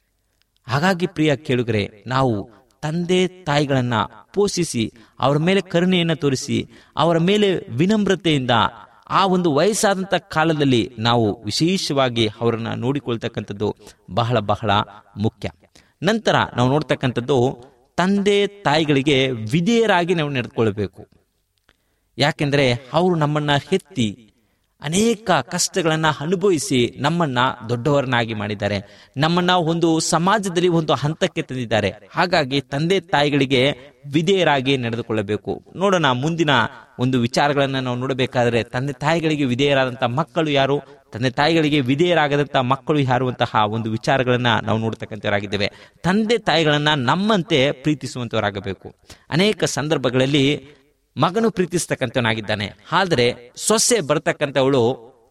ಹಾಗಾಗಿ ಪ್ರಿಯ ಕೇಳುಗರೆ, ನಾವು ತಂದೆ ತಾಯಿಗಳನ್ನ ಪೋಷಿಸಿ ಅವರ ಮೇಲೆ ಕರುಣೆಯನ್ನು ತೋರಿಸಿ ಅವರ ಮೇಲೆ ವಿನಮ್ರತೆಯಿಂದ ಆ ಒಂದು ವಯಸ್ಸಾದಂಥ ಕಾಲದಲ್ಲಿ ನಾವು ವಿಶೇಷವಾಗಿ ಅವರನ್ನ ನೋಡಿಕೊಳ್ತಕ್ಕಂಥದ್ದು ಬಹಳ ಬಹಳ ಮುಖ್ಯ. ನಂತರ ನಾವು ನೋಡ್ತಕ್ಕಂಥದ್ದು ತಂದೆ ತಾಯಿಗಳಿಗೆ ವಿಧೇಯರಾಗಿ ನಾವು ನಡೆದುಕೊಳ್ಳಬೇಕು. ಯಾಕೆಂದ್ರೆ ಅವರು ನಮ್ಮನ್ನ ಹೆತ್ತಿ ಅನೇಕ ಕಷ್ಟಗಳನ್ನ ಅನುಭವಿಸಿ ನಮ್ಮನ್ನ ದೊಡ್ಡವರನ್ನಾಗಿ ಮಾಡಿದ್ದಾರೆ, ನಮ್ಮನ್ನ ಒಂದು ಸಮಾಜದಲ್ಲಿ ಒಂದು ಹಂತಕ್ಕೆ ತಂದಿದ್ದಾರೆ. ಹಾಗಾಗಿ ತಂದೆ ತಾಯಿಗಳಿಗೆ ವಿಧೇಯರಾಗಿ ನಡೆದುಕೊಳ್ಳಬೇಕು. ನೋಡೋಣ, ಮುಂದಿನ ಒಂದು ವಿಚಾರಗಳನ್ನ ನಾವು ನೋಡಬೇಕಾದ್ರೆ ತಂದೆ ತಾಯಿಗಳಿಗೆ ವಿಧೇಯರಾದಂಥ ಮಕ್ಕಳು ಯಾರು, ತಂದೆ ತಾಯಿಗಳಿಗೆ ವಿಧೇಯರಾಗದಂಥ ಮಕ್ಕಳು ಯಾರು ಅಂತಹ ಒಂದು ವಿಚಾರಗಳನ್ನ ನಾವು ನೋಡ್ತಕ್ಕಂಥವರಾಗಿದ್ದೇವೆ. ತಂದೆ ತಾಯಿಗಳನ್ನ ನಮ್ಮಂತೆ ಪ್ರೀತಿಸುವಂತವರಾಗಬೇಕು. ಅನೇಕ ಸಂದರ್ಭಗಳಲ್ಲಿ ಮಗನು ಪ್ರೀತಿಸ್ತಕ್ಕಂಥವನಾಗಿದ್ದಾನೆ, ಆದರೆ ಸೊಸೆ ಬರ್ತಕ್ಕಂಥವಳು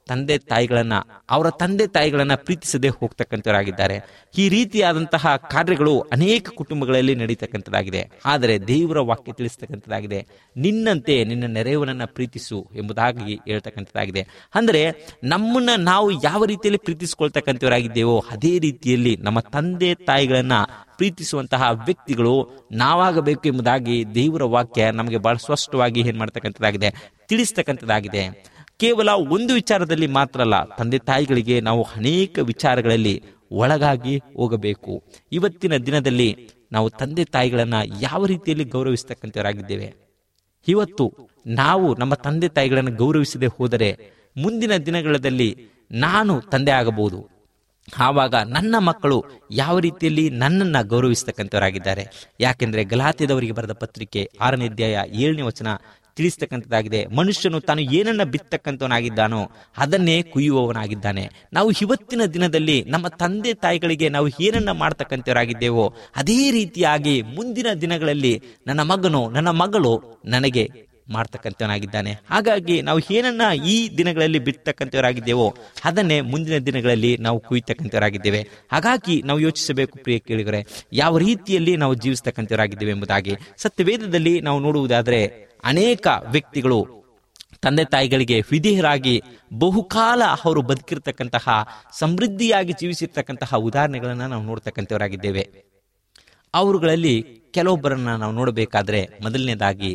ಅವರ ತಂದೆ ತಾಯಿಗಳನ್ನ ಪ್ರೀತಿಸದೆ ಹೋಗ್ತಕ್ಕಂಥವರಾಗಿದ್ದಾರೆ. ಈ ರೀತಿಯಾದಂತಹ ಕಾರ್ಯಗಳು ಅನೇಕ ಕುಟುಂಬಗಳಲ್ಲಿ ನಡೀತಕ್ಕಂಥದ್ದಾಗಿದೆ. ಆದರೆ ದೇವರ ವಾಕ್ಯ ತಿಳಿಸ್ತಕ್ಕಂಥದ್ದಾಗಿದೆ, ನಿನ್ನಂತೆ ನಿನ್ನ ನೆರೆಯವನನ್ನ ಪ್ರೀತಿಸು ಎಂಬುದಾಗಿ ಹೇಳ್ತಕ್ಕಂಥದ್ದಾಗಿದೆ. ಅಂದರೆ ನಮ್ಮನ್ನ ನಾವು ಯಾವ ರೀತಿಯಲ್ಲಿ ಪ್ರೀತಿಸಿಕೊಳ್ತಕ್ಕಂಥವರಾಗಿದ್ದೇವೋ ಅದೇ ರೀತಿಯಲ್ಲಿ ನಮ್ಮ ತಂದೆ ತಾಯಿಗಳನ್ನ ಪ್ರೀತಿಸುವಂತಹ ವ್ಯಕ್ತಿಗಳು ನಾವಾಗಬೇಕು ಎಂಬುದಾಗಿ ದೇವರ ವಾಕ್ಯ ನಮಗೆ ಬಹಳ ಸ್ಪಷ್ಟವಾಗಿ ಏನ್ ಮಾಡ್ತಕ್ಕಂಥದ್ದಾಗಿದೆ, ತಿಳಿಸ್ತಕ್ಕಂಥದ್ದಾಗಿದೆ. ಕೇವಲ ಒಂದು ವಿಚಾರದಲ್ಲಿ ಮಾತ್ರ ಅಲ್ಲ, ತಂದೆ ತಾಯಿಗಳಿಗೆ ನಾವು ಅನೇಕ ವಿಚಾರಗಳಲ್ಲಿ ಒಳಗಾಗಿ ಹೋಗಬೇಕು. ಇವತ್ತಿನ ದಿನದಲ್ಲಿ ನಾವು ತಂದೆ ತಾಯಿಗಳನ್ನ ಯಾವ ರೀತಿಯಲ್ಲಿ ಗೌರವಿಸ್ತಕ್ಕಂಥವರಾಗಿದ್ದೇವೆ? ಇವತ್ತು ನಾವು ನಮ್ಮ ತಂದೆ ತಾಯಿಗಳನ್ನು ಗೌರವಿಸದೆ ಹೋದರೆ ಮುಂದಿನ ದಿನಗಳಲ್ಲಿ ನಾನು ತಂದೆ ಆಗಬಹುದು. ಆವಾಗ ನನ್ನ ಮಕ್ಕಳು ಯಾವ ರೀತಿಯಲ್ಲಿ ನನ್ನನ್ನ ಗೌರವಿಸ್ತಕ್ಕಂಥವರಾಗಿದ್ದಾರೆ? ಯಾಕೆಂದ್ರೆ ಗಲಾತ್ಯದವರಿಗೆ ಬರೆದ ಪತ್ರಿಕೆ 6ನೇ ಅಧ್ಯಾಯ 7ನೇ ವಚನ ತಿಳಿಸ್ತಕ್ಕಂಥದ್ದಾಗಿದೆ, ಮನುಷ್ಯನು ತಾನು ಏನನ್ನ ಬಿತ್ತಕ್ಕಂಥವನಾಗಿದ್ದಾನೋ ಅದನ್ನೇ ಕುಯ್ಯುವವನಾಗಿದ್ದಾನೆ. ನಾವು ಇವತ್ತಿನ ದಿನದಲ್ಲಿ ನಮ್ಮ ತಂದೆ ತಾಯಿಗಳಿಗೆ ನಾವು ಏನನ್ನ ಮಾಡ್ತಕ್ಕಂಥವರಾಗಿದ್ದೇವೋ ಅದೇ ರೀತಿಯಾಗಿ ಮುಂದಿನ ದಿನಗಳಲ್ಲಿ ನನ್ನ ಮಗನು ನನ್ನ ಮಗಳು ನನಗೆ ಮಾಡ್ತಕ್ಕಂಥವನಾಗಿದ್ದಾನೆ. ಹಾಗಾಗಿ ನಾವು ಏನನ್ನ ಈ ದಿನಗಳಲ್ಲಿ ಬಿತ್ತಕ್ಕಂಥವರಾಗಿದ್ದೇವೋ ಅದನ್ನೇ ಮುಂದಿನ ದಿನಗಳಲ್ಲಿ ನಾವು ಕುಯ್ತಕ್ಕಂಥವರಾಗಿದ್ದೇವೆ. ಹಾಗಾಗಿ ನಾವು ಯೋಚಿಸಬೇಕು ಪ್ರಿಯ ಕೇಳಿದರೆ, ಯಾವ ರೀತಿಯಲ್ಲಿ ನಾವು ಜೀವಿಸ್ತಕ್ಕಂಥವರಾಗಿದ್ದೇವೆ ಎಂಬುದಾಗಿ. ಸತ್ಯವೇದದಲ್ಲಿ ನಾವು ನೋಡುವುದಾದರೆ ಅನೇಕ ವ್ಯಕ್ತಿಗಳು ತಂದೆ ತಾಯಿಗಳಿಗೆ ವಿಧೇಯರಾಗಿ ಬಹುಕಾಲ ಅವರು ಬದುಕಿರ್ತಕ್ಕಂತಹ ಸಮೃದ್ಧಿಯಾಗಿ ಜೀವಿಸಿರ್ತಕ್ಕಂತಹ ಉದಾಹರಣೆಗಳನ್ನ ನಾವು ನೋಡ್ತಕ್ಕಂಥವರಾಗಿದ್ದೇವೆ. ಅವರುಗಳಲ್ಲಿ ಕೆಲವೊಬ್ಬರನ್ನ ನಾವು ನೋಡಬೇಕಾದ್ರೆ ಮೊದಲನೇದಾಗಿ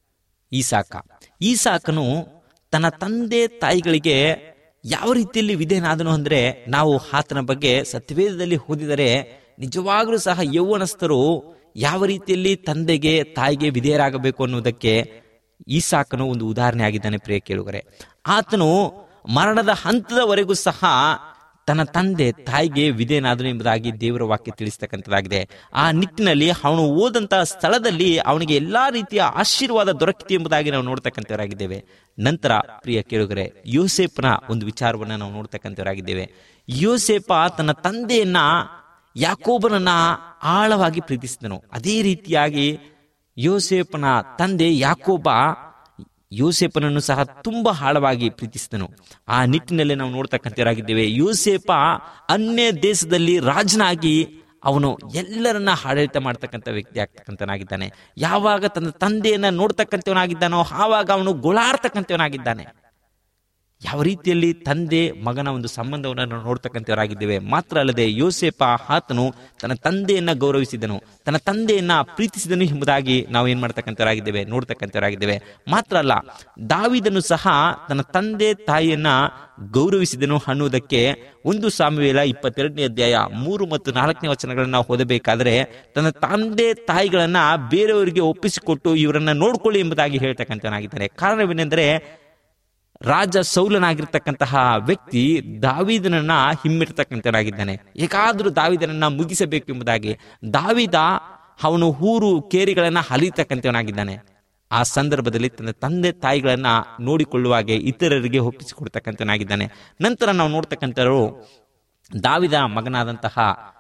ಈಸಾಕನು ತನ್ನ ತಂದೆ ತಾಯಿಗಳಿಗೆ ಯಾವ ರೀತಿಯಲ್ಲಿ ವಿಧೇಯನಾದನು ಅಂದ್ರೆ, ನಾವು ಆತನ ಬಗ್ಗೆ ಸತ್ಯವೇದದಲ್ಲಿ ಓದಿದರೆ ನಿಜವಾಗ್ಲೂ ಸಹ ಯೌವನಸ್ಥರು ಯಾವ ರೀತಿಯಲ್ಲಿ ತಂದೆಗೆ ತಾಯಿಗೆ ವಿಧೇಯರಾಗಬೇಕು ಅನ್ನುವುದಕ್ಕೆ ಈಸಾಕನು ಒಂದು ಉದಾಹರಣೆ ಆಗಿದ್ದಾನೆ. ಪ್ರಿಯ ಕೇಳುಗರೆ, ಆತನು ಮರಣದ ಹಂತದವರೆಗೂ ಸಹ ತನ್ನ ತಂದೆ ತಾಯಿಗೆ ವಿಧೇಯನಾದನು ಎಂಬುದಾಗಿ ದೇವರ ವಾಕ್ಯ ತಿಳಿಸ್ತಕ್ಕಂಥದ್ದಾಗಿದೆ. ಆ ನಿಟ್ಟಿನಲ್ಲಿ ಅವನು ಹೋದಂತಹ ಸ್ಥಳದಲ್ಲಿ ಅವನಿಗೆ ಎಲ್ಲಾ ರೀತಿಯ ಆಶೀರ್ವಾದ ದೊರಕಿತು ಎಂಬುದಾಗಿ ನಾವು ನೋಡ್ತಕ್ಕಂಥವರಾಗಿದ್ದೇವೆ. ನಂತರ ಪ್ರಿಯ ಕೇಳುಗರೆ, ಯೋಸೇಫನ ಒಂದು ವಿಚಾರವನ್ನ ನಾವು ನೋಡ್ತಕ್ಕಂಥವರಾಗಿದ್ದೇವೆ. ಯೋಸೇಫ ತನ್ನ ತಂದೆಯನ್ನ ಯಾಕೋಬನನ್ನ ಆಳವಾಗಿ ಪ್ರೀತಿಸಿದನು. ಅದೇ ರೀತಿಯಾಗಿ ಯೋಸೇಫನ ತಂದೆ ಯಾಕೋಬ ಯೋಸೇಫನನ್ನು ಸಹ ತುಂಬಾ ಆಳವಾಗಿ ಪ್ರೀತಿಸಿದನು. ಆ ನಿಟ್ಟಿನಲ್ಲಿ ನಾವು ನೋಡ್ತಕ್ಕಂಥವರಾಗಿದ್ದೇವೆ. ಯೋಸೇಫ ಅನ್ಯ ದೇಶದಲ್ಲಿ ರಾಜನಾಗಿ ಅವನು ಎಲ್ಲರನ್ನ ಆಡಳಿತ ಮಾಡ್ತಕ್ಕಂಥ ವ್ಯಕ್ತಿ ಆಗ್ತಕ್ಕಂಥನಾಗಿದ್ದಾನೆ. ಯಾವಾಗ ತನ್ನ ತಂದೆಯನ್ನ ನೋಡ್ತಕ್ಕಂಥವನಾಗಿದ್ದಾನೋ ಆವಾಗ ಅವನು ಗೋಳಾಡ್ತಕ್ಕಂಥವನಾಗಿದ್ದಾನೆ. ಯಾವ ರೀತಿಯಲ್ಲಿ ತಂದೆ ಮಗನ ಒಂದು ಸಂಬಂಧವನ್ನು ನಾವು ನೋಡ್ತಕ್ಕಂಥವರಾಗಿದ್ದೇವೆ. ಮಾತ್ರ ಅಲ್ಲದೆ ಯೋಸೇಪ ಆತನು ತನ್ನ ತಂದೆಯನ್ನ ಗೌರವಿಸಿದನು, ತನ್ನ ತಂದೆಯನ್ನ ಪ್ರೀತಿಸಿದನು ಎಂಬುದಾಗಿ ನಾವು ಏನ್ ಮಾಡ್ತಕ್ಕಂಥವರಾಗಿದ್ದೇವೆ, ನೋಡ್ತಕ್ಕಂಥವರಾಗಿದ್ದೇವೆ. ಮಾತ್ರ ಅಲ್ಲ, ದಾವೀದನು ಸಹ ತನ್ನ ತಂದೆ ತಾಯಿಯನ್ನ ಗೌರವಿಸಿದನು ಅನ್ನುವುದಕ್ಕೆ 1 ಸಾಮುವೇಲ 22ನೇ ಅಧ್ಯಾಯ 3 ಮತ್ತು 4ನೇ ವಚನಗಳನ್ನ ನಾವು ಓದಬೇಕಾದ್ರೆ ತನ್ನ ತಂದೆ ತಾಯಿಗಳನ್ನ ಬೇರೆಯವರಿಗೆ ಒಪ್ಪಿಸಿಕೊಟ್ಟು ಇವರನ್ನ ನೋಡ್ಕೊಳ್ಳಿ ಎಂಬುದಾಗಿ ಹೇಳ್ತಕ್ಕಂಥವನಾಗಿದ್ದಾನೆ. ಕಾರಣವೇನೆಂದರೆ ರಾಜ ಸೌಲನಾಗಿರ್ತಕ್ಕಂತಹ ವ್ಯಕ್ತಿ ದಾವೀದನನ್ನ ಹಿಮ್ಮಿರ್ತಕ್ಕಂಥವನಾಗಿದ್ದಾನೆ. ಹೇಗಾದ್ರೂ ದಾವೀದನನ್ನ ಮುಗಿಸಬೇಕು ಎಂಬುದಾಗಿ ದಾವೀದ ಅವನು ಊರು ಕೇರಿಗಳನ್ನ ಹಲಿತಕ್ಕಂಥವನಾಗಿದ್ದಾನೆ. ಆ ಸಂದರ್ಭದಲ್ಲಿ ತನ್ನ ತಂದೆ ತಾಯಿಗಳನ್ನ ನೋಡಿಕೊಳ್ಳುವಾಗೆ ಇತರರಿಗೆ ಒಪ್ಪಿಸಿಕೊಡ್ತಕ್ಕಂಥವನಾಗಿದ್ದಾನೆ. ನಂತರ ನಾವು ನೋಡ್ತಕ್ಕಂಥವರು ದಾವೀದ ಮಗನಾದಂತಹ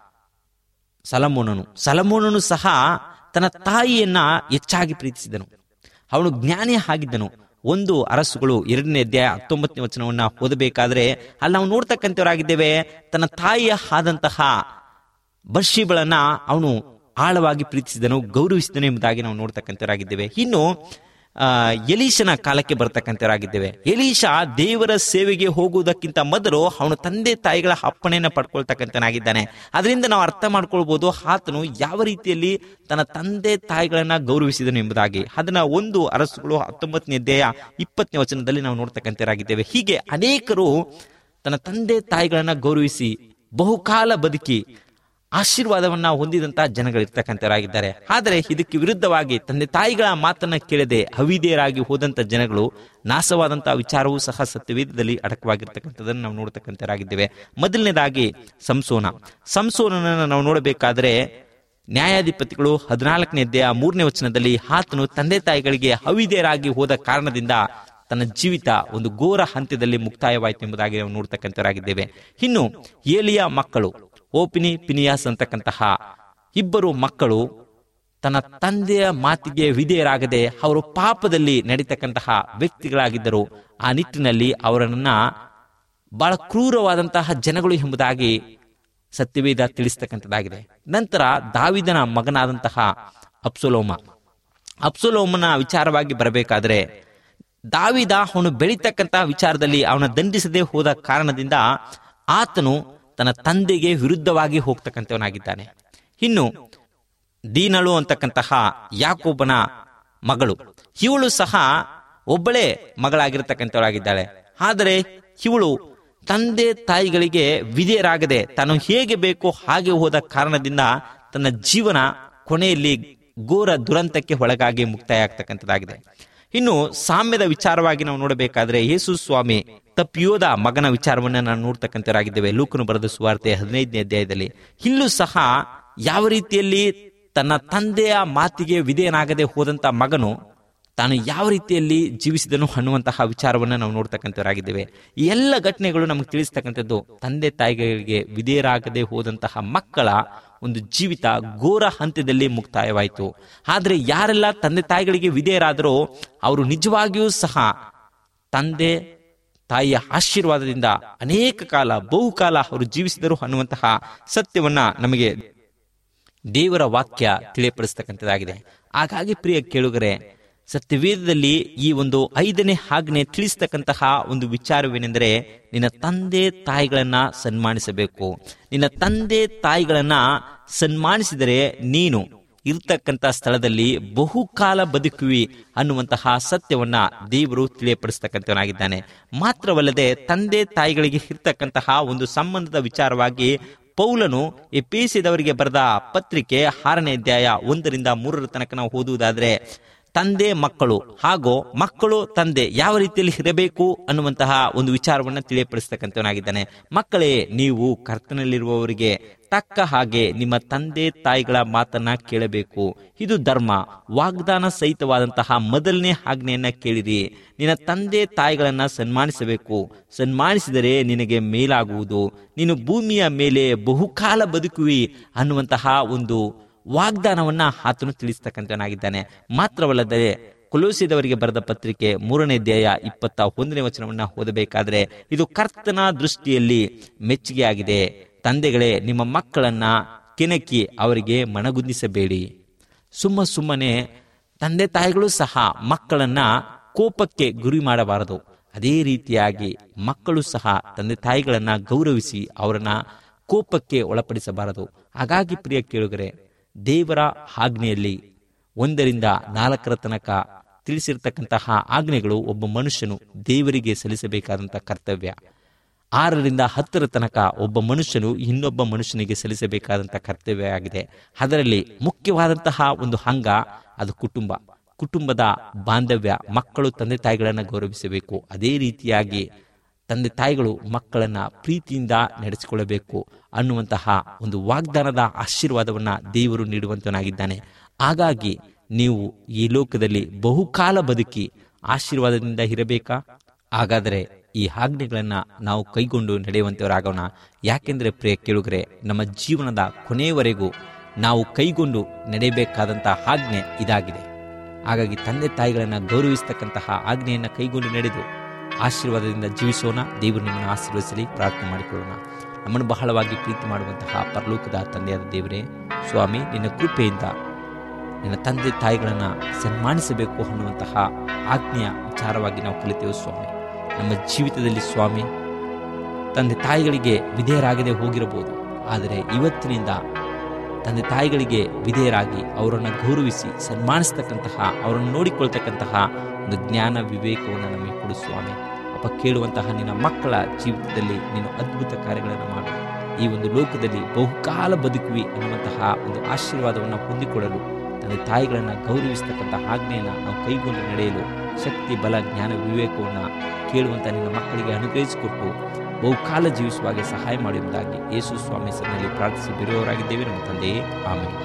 ಸಲಮೋನನು ಸಹ ತನ್ನ ತಾಯಿಯನ್ನ ಹೆಚ್ಚಾಗಿ ಪ್ರೀತಿಸಿದನು. ಅವನು ಜ್ಞಾನಿ ಆಗಿದ್ದನು. 1 ಅರಸುಗಳು 2ನೇ ಅಧ್ಯಾಯ 19ನೇ ವಚನವನ್ನ ಓದಬೇಕಾದ್ರೆ ಅಲ್ಲಿ ನಾವು ನೋಡ್ತಕ್ಕಂಥವರಾಗಿದ್ದೇವೆ, ತನ್ನ ತಾಯಿಯ ಆದಂತಹ ಬತ್ಷೆಬಳನ್ನ ಅವನು ಆಳವಾಗಿ ಪ್ರೀತಿಸಿದನು, ಗೌರವಿಸಿದನು ಎಂಬುದಾಗಿ ನಾವು ನೋಡ್ತಕ್ಕಂಥವರಾಗಿದ್ದೇವೆ. ಇನ್ನು ಎಲೀಷನ ಕಾಲಕ್ಕೆ ಬರ್ತಕ್ಕಂಥವರಾಗಿದ್ದೇವೆ. ಎಲೀಷ ದೇವರ ಸೇವೆಗೆ ಹೋಗುವುದಕ್ಕಿಂತ ಮೊದಲು ಅವನು ತಂದೆ ತಾಯಿಗಳ ಅಪ್ಪಣೆಯನ್ನು ಪಡ್ಕೊಳ್ತಕ್ಕಂಥನಾಗಿದ್ದಾನೆ. ಅದರಿಂದ ನಾವು ಅರ್ಥ ಮಾಡ್ಕೊಳ್ಬಹುದು ಆತನು ಯಾವ ರೀತಿಯಲ್ಲಿ ತನ್ನ ತಂದೆ ತಾಯಿಗಳನ್ನ ಗೌರವಿಸಿದನು ಎಂಬುದಾಗಿ. ಅದನ್ನ 1 ಅರಸುಗಳು 19ನೇ ಅಧ್ಯಾಯ 20ನೇ ವಚನದಲ್ಲಿ ನಾವು ನೋಡ್ತಕ್ಕಂಥವರಾಗಿದ್ದೇವೆ. ಹೀಗೆ ಅನೇಕರು ತನ್ನ ತಂದೆ ತಾಯಿಗಳನ್ನ ಗೌರವಿಸಿ ಬಹುಕಾಲ ಬದುಕಿ ಆಶೀರ್ವಾದವನ್ನ ಹೊಂದಿದಂತಹ ಜನಗಳಿರ್ತಕ್ಕಂಥವರಾಗಿದ್ದಾರೆ. ಆದರೆ ಇದಕ್ಕೆ ವಿರುದ್ಧವಾಗಿ ತಂದೆ ತಾಯಿಗಳ ಮಾತನ್ನ ಕೇಳದೆ ಅವಿಧೇಯರಾಗಿ ಹೋದಂತ ಜನಗಳು ನಾಶವಾದಂತಹ ವಿಚಾರವೂ ಸಹ ಸತ್ಯವೇದದಲ್ಲಿ ಅಡಕವಾಗಿರ್ತಕ್ಕಂಥದ್ದನ್ನು ನಾವು ನೋಡ್ತಕ್ಕಂಥವರಾಗಿದ್ದೇವೆ. ಮೊದಲನೇದಾಗಿ ಸಂಸೋನನನ್ನು ನಾವು ನೋಡಬೇಕಾದ್ರೆ ನ್ಯಾಯಾಧಿಪತಿಗಳು 14ನೇ ಅಧ್ಯಾಯ 3ನೇ ವಚನದಲ್ಲಿ ಆತನು ತಂದೆ ತಾಯಿಗಳಿಗೆ ಅವಿಧೇಯರಾಗಿ ಹೋದ ಕಾರಣದಿಂದ ತನ್ನ ಜೀವಿತ ಒಂದು ಘೋರ ಹಂತದಲ್ಲಿ ಮುಕ್ತಾಯವಾಯಿತು ಎಂಬುದಾಗಿ ನಾವು ನೋಡ್ತಕ್ಕಂಥವರಾಗಿದ್ದೇವೆ. ಇನ್ನು ಏಲಿಯ ಮಕ್ಕಳು ಓಪಿನಿ ಪಿನಿಯಾಸ್ ಅಂತಕ್ಕಂತಹ 2 ಮಕ್ಕಳು ತನ್ನ ತಂದೆಯ ಮಾತಿಗೆ ವಿಧೇಯರಾಗದೆ ಅವರು ಪಾಪದಲ್ಲಿ ನಡೀತಕ್ಕಂತಹ ವ್ಯಕ್ತಿಗಳಾಗಿದ್ದರು. ಆ ನಿಟ್ಟಿನಲ್ಲಿ ಅವರನ್ನ ಬಹಳ ಕ್ರೂರವಾದಂತಹ ಜನಗಳು ಎಂಬುದಾಗಿ ಸತ್ಯವೇದ ತಿಳಿಸ್ತಕ್ಕಂಥದ್ದಾಗಿದೆ. ನಂತರ ದಾವೀದನ ಮಗನಾದಂತಹ ಅಬ್ಸಲೋಮನ ವಿಚಾರವಾಗಿ ಬರಬೇಕಾದ್ರೆ ದಾವೀದ ಅವನು ಬೆಳೀತಕ್ಕಂತಹ ವಿಚಾರದಲ್ಲಿ ಅವನ ದಂಡಿಸದೆ ಹೋದ ಕಾರಣದಿಂದ ಆತನು ತನ್ನ ತಂದೆಗೆ ವಿರುದ್ಧವಾಗಿ ಹೋಗ್ತಕ್ಕಂಥವನಾಗಿದ್ದಾನೆ. ಇನ್ನು ದೀನಳು ಅಂತಕ್ಕಂತಹ ಯಾಕೋಬನ ಮಗಳು, ಇವಳು ಸಹ ಒಬ್ಬಳೇ ಮಗಳಾಗಿರ್ತಕ್ಕಂಥವಳಾಗಿದ್ದಾಳೆ. ಆದರೆ ಇವಳು ತಂದೆ ತಾಯಿಗಳಿಗೆ ವಿಧೇಯರಾಗದೆ ತಾನು ಹೇಗೆ ಬೇಕೋ ಹಾಗೆ ಹೋದ ಕಾರಣದಿಂದ ತನ್ನ ಜೀವನ ಕೊನೆಯಲ್ಲಿ ಘೋರ ದುರಂತಕ್ಕೆ ಒಳಗಾಗಿ ಮುಕ್ತಾಯ ಆಗ್ತಕ್ಕಂಥದ್ದಾಗಿದೆ. ಇನ್ನು ಸಾಮ್ಯದ ವಿಚಾರವಾಗಿ ನಾವು ನೋಡಬೇಕಾದ್ರೆ ಯೇಸು ಸ್ವಾಮಿ ತಪ್ಪಿಯೋದ ಮಗನ ವಿಚಾರವನ್ನ ನಾವು ನೋಡ್ತಕ್ಕಂಥವರಾಗಿದ್ದೇವೆ. ಲೂಕನು ಬರೆದ ಸುವಾರ್ತೆ 15ನೇ ಅಧ್ಯಾಯದಲ್ಲಿ ಇಲ್ಲೂ ಸಹ ಯಾವ ರೀತಿಯಲ್ಲಿ ತನ್ನ ತಂದೆಯ ಮಾತಿಗೆ ವಿಧೇಯನಾಗದೆ ಹೋದಂತ ಮಗನು ತಾನು ಯಾವ ರೀತಿಯಲ್ಲಿ ಜೀವಿಸಿದನು ಅನ್ನುವಂತಹ ವಿಚಾರವನ್ನ ನಾವು ನೋಡ್ತಕ್ಕಂಥವರಾಗಿದ್ದೇವೆ. ಈ ಎಲ್ಲ ಘಟನೆಗಳು ನಮಗೆ ತಿಳಿಸ್ತಕ್ಕಂಥದ್ದು ತಂದೆ ತಾಯಿಗಳಿಗೆ ವಿಧೇಯರಾಗದೆ ಹೋದಂತಹ ಮಕ್ಕಳ ಒಂದು ಜೀವಿತ ಘೋರ ಹಂತದಲ್ಲಿ ಮುಕ್ತಾಯವಾಯಿತು. ಆದರೆ ಯಾರೆಲ್ಲ ತಂದೆ ತಾಯಿಗಳಿಗೆ ವಿಧೇಯರಾದರೋ ಅವರು ನಿಜವಾಗಿಯೂ ಸಹ ತಂದೆ ತಾಯಿಯ ಆಶೀರ್ವಾದದಿಂದ ಅನೇಕ ಕಾಲ ಬಹುಕಾಲ ಅವರು ಜೀವಿಸಿದರು ಅನ್ನುವಂತಹ ಸತ್ಯವನ್ನ ನಮಗೆ ದೇವರ ವಾಕ್ಯ ತಿಳಿಯಪಡಿಸ್ತಕ್ಕಂಥದ್ದಾಗಿದೆ. ಹಾಗಾಗಿ ಪ್ರಿಯ ಕೇಳುಗರೆ, ಸತ್ಯವೇದದಲ್ಲಿ ಈ ಒಂದು 5ನೇ ಆಜ್ಞೆ ತಿಳಿಸ್ತಕ್ಕಂತಹ ಒಂದು ವಿಚಾರವೇನೆಂದರೆ ನಿನ್ನ ತಂದೆ ತಾಯಿಗಳನ್ನ ಸನ್ಮಾನಿಸಬೇಕು. ನಿನ್ನ ತಂದೆ ತಾಯಿಗಳನ್ನ ಸನ್ಮಾನಿಸಿದರೆ ನೀನು ಇರ್ತಕ್ಕಂಥ ಸ್ಥಳದಲ್ಲಿ ಬಹುಕಾಲ ಬದುಕುವಿ ಅನ್ನುವಂತಹ ಸತ್ಯವನ್ನ ದೇವರು ತಿಳಿಯಪಡಿಸ್ತಕ್ಕಂಥವನಾಗಿದ್ದಾನೆ. ಮಾತ್ರವಲ್ಲದೆ ತಂದೆ ತಾಯಿಗಳಿಗೆ ಇರ್ತಕ್ಕಂತಹ ಒಂದು ಸಂಬಂಧದ ವಿಚಾರವಾಗಿ ಪೌಲನು ಎಫೆಸದವರಿಗೆ ಬರೆದ ಪತ್ರಿಕೆ 6ನೇ ಅಧ್ಯಾಯ 1ರಿಂದ 3 ತನಕ ನಾವು ಓದುವುದಾದ್ರೆ ತಂದೆ ಮಕ್ಕಳು ಹಾಗೂ ಮಕ್ಕಳು ತಂದೆ ಯಾವ ರೀತಿಯಲ್ಲಿ ಇರಬೇಕು ಅನ್ನುವಂತಹ ಒಂದು ವಿಚಾರವನ್ನ ತಿಳಿಯಪಡಿಸ್ತಕ್ಕಂಥವನಾಗಿದ್ದಾನೆ. ಮಕ್ಕಳೇ, ನೀವು ಕರ್ತನಲ್ಲಿರುವವರಿಗೆ ತಕ್ಕ ಹಾಗೆ ನಿಮ್ಮ ತಂದೆ ತಾಯಿಗಳ ಮಾತನ್ನ ಕೇಳಬೇಕು. ಇದು ಧರ್ಮ. ವಾಗ್ದಾನ ಸಹಿತವಾದಂತಹ ಮೊದಲನೇ ಆಜ್ಞೆಯನ್ನ ಕೇಳಿರಿ. ನಿನ್ನ ತಂದೆ ತಾಯಿಗಳನ್ನ ಸನ್ಮಾನಿಸಬೇಕು. ಸನ್ಮಾನಿಸಿದರೆ ನಿನಗೆ ಮೇಲಾಗುವುದು. ನೀನು ಭೂಮಿಯ ಮೇಲೆ ಬಹುಕಾಲ ಬದುಕುವಿ ಅನ್ನುವಂತಹ ಒಂದು ವಾಗ್ದಾನವನ್ನ ಆತನು ತಿಳಿಸ್ತಕ್ಕಂಥವನಾಗಿದ್ದಾನೆ. ಮಾತ್ರವಲ್ಲದೆ ಕೊಲೋಸ್ಯದವರಿಗೆ ಬರೆದ ಪತ್ರಿಕೆ 3ನೇ ಅಧ್ಯಾಯ 21ನೇ ವಚನವನ್ನ ಓದಬೇಕಾದ್ರೆ ಇದು ಕರ್ತನ ದೃಷ್ಟಿಯಲ್ಲಿ ಮೆಚ್ಚುಗೆ ಆಗಿದೆ. ತಂದೆಗಳೇ, ನಿಮ್ಮ ಮಕ್ಕಳನ್ನ ಕೆಣಕಿ ಅವರಿಗೆ ಮನಗುಂದಿಸಬೇಡಿ. ಸುಮ್ಮನೆ ತಂದೆ ತಾಯಿಗಳು ಸಹ ಮಕ್ಕಳನ್ನ ಕೋಪಕ್ಕೆ ಗುರಿ ಮಾಡಬಾರದು. ಅದೇ ರೀತಿಯಾಗಿ ಮಕ್ಕಳು ಸಹ ತಂದೆ ತಾಯಿಗಳನ್ನ ಗೌರವಿಸಿ ಅವರನ್ನ ಕೋಪಕ್ಕೆ ಒಳಪಡಿಸಬಾರದು. ಹಾಗಾಗಿ ಪ್ರಿಯ ಕೇಳುಗರೆ, ದೇವರ ಆಜ್ಞೆಯಲ್ಲಿ 1ರಿಂದ 4 ತನಕ ತಿಳಿಸಿರ್ತಕ್ಕಂತಹ ಆಜ್ಞೆಗಳು ಒಬ್ಬ ಮನುಷ್ಯನು ದೇವರಿಗೆ ಸಲ್ಲಿಸಬೇಕಾದಂತಹ ಕರ್ತವ್ಯ. 6ರಿಂದ 10 ತನಕ ಒಬ್ಬ ಮನುಷ್ಯನು ಇನ್ನೊಬ್ಬ ಮನುಷ್ಯನಿಗೆ ಸಲ್ಲಿಸಬೇಕಾದಂತಹ ಕರ್ತವ್ಯ ಆಗಿದೆ. ಅದರಲ್ಲಿ ಮುಖ್ಯವಾದಂತಹ ಒಂದು ಅಂಗ ಅದು ಕುಟುಂಬದ ಬಾಂಧವ್ಯ. ಮಕ್ಕಳು ತಂದೆ ತಾಯಿಗಳನ್ನು ಗೌರವಿಸಬೇಕು. ಅದೇ ರೀತಿಯಾಗಿ ತಂದೆ ತಾಯಿಗಳು ಮಕ್ಕಳನ್ನ ಪ್ರೀತಿಯಿಂದ ನಡೆಸಿಕೊಳ್ಳಬೇಕು ಅನ್ನುವಂತಹ ಒಂದು ವಾಗ್ದಾನದ ಆಶೀರ್ವಾದವನ್ನ ದೇವರು ನೀಡುವಂತನಾಗಿದ್ದಾನೆ. ಹಾಗಾಗಿ ನೀವು ಈ ಲೋಕದಲ್ಲಿ ಬಹುಕಾಲ ಬದುಕಿ ಆಶೀರ್ವಾದದಿಂದ ಇರಬೇಕಾ? ಹಾಗಾದರೆ ಈ ಆಜ್ಞೆಗಳನ್ನ ನಾವು ಕೈಗೊಂಡು ನಡೆಯುವಂತವರಾಗೋಣ. ಯಾಕೆಂದ್ರೆ ಪ್ರಿಯ ಕೇಳುಗರೆ, ನಮ್ಮ ಜೀವನದ ಕೊನೆಯವರೆಗೂ ನಾವು ಕೈಗೊಂಡು ನಡೆಯಬೇಕಾದಂತಹ ಆಜ್ಞೆ ಇದಾಗಿದೆ. ಹಾಗಾಗಿ ತಂದೆ ತಾಯಿಗಳನ್ನ ಗೌರವಿಸತಕ್ಕಂತಹ ಆಜ್ಞೆಯನ್ನು ಕೈಗೊಂಡು ನಡೆದು ಆಶೀರ್ವಾದದಿಂದ ಜೀವಿಸೋಣ. ದೇವರು ನಿಮ್ಮನ್ನು ಆಶೀರ್ವದಿಸಲಿ. ಪ್ರಾರ್ಥನೆ ಮಾಡಿಕೊಳ್ಳೋಣ. ನಮ್ಮನ್ನು ಬಹಳವಾಗಿ ಪ್ರೀತಿ ಮಾಡುವಂತಹ ಪರಲೋಕದ ತಂದೆಯಾದ ದೇವರೇ, ಸ್ವಾಮಿ, ನಿನ್ನ ಕೃಪೆಯಿಂದ ನಿನ್ನ ತಂದೆ ತಾಯಿಗಳನ್ನು ಸನ್ಮಾನಿಸಬೇಕು ಅನ್ನುವಂತಹ ಆಜ್ಞೆಯ ವಿಚಾರವಾಗಿ ನಾವು ಕಲಿತೇವೆ ಸ್ವಾಮಿ. ನಮ್ಮ ಜೀವಿತದಲ್ಲಿ ಸ್ವಾಮಿ, ತಂದೆ ತಾಯಿಗಳಿಗೆ ವಿಧೇಯರಾಗದೆ ಹೋಗಿರಬಹುದು. ಆದರೆ ಇವತ್ತಿನಿಂದ ತಂದೆ ತಾಯಿಗಳಿಗೆ ವಿಧೇಯರಾಗಿ ಅವರನ್ನು ಗೌರವಿಸಿ ಸನ್ಮಾನಿಸ್ತಕ್ಕಂತಹ, ಅವರನ್ನು ನೋಡಿಕೊಳ್ತಕ್ಕಂತಹ ಒಂದು ಜ್ಞಾನ ವಿವೇಕವನ್ನು ನಮಗೆ ಕೊಡು ಸ್ವಾಮಿ. ಅಪ್ಪ, ಕೇಳುವಂತಹ ನಿನ್ನ ಮಕ್ಕಳ ಜೀವಿತದಲ್ಲಿ ನೀನು ಅದ್ಭುತ ಕಾರ್ಯಗಳನ್ನು ಮಾಡು. ಈ ಒಂದು ಲೋಕದಲ್ಲಿ ಬಹುಕಾಲ ಬದುಕುವಿ ಅನ್ನುವಂತಹ ಒಂದು ಆಶೀರ್ವಾದವನ್ನು ಹೊಂದಿಕೊಡಲು ತಂದೆ ತಾಯಿಗಳನ್ನು ಗೌರವಿಸ್ತಕ್ಕಂಥ ಆಜ್ಞೆಯನ್ನು ನಾವು ಕೈಗೊಂಡು ನಡೆಯಲು ಶಕ್ತಿ, ಬಲ, ಜ್ಞಾನ, ವಿವೇಕವನ್ನು ಕೇಳುವಂಥ ನಿನ್ನ ಮಕ್ಕಳಿಗೆ ಅನುಗ್ರಹಿಸಿಕೊಟ್ಟು ಬಹುಕಾಲ ಜೀವಿಸುವಾಗೆ ಸಹಾಯ ಮಾಡುವುದಾಗಿ ಯೇಸು ಸ್ವಾಮಿ ಹೆಸರಿನಲ್ಲಿ ಪ್ರಾರ್ಥಿಸಿ ಬಿಡುವವರಾಗಿದ್ದೇವೆ ನಮ್ಮ ತಂದೆಯೇ, ಆಮೆನ್.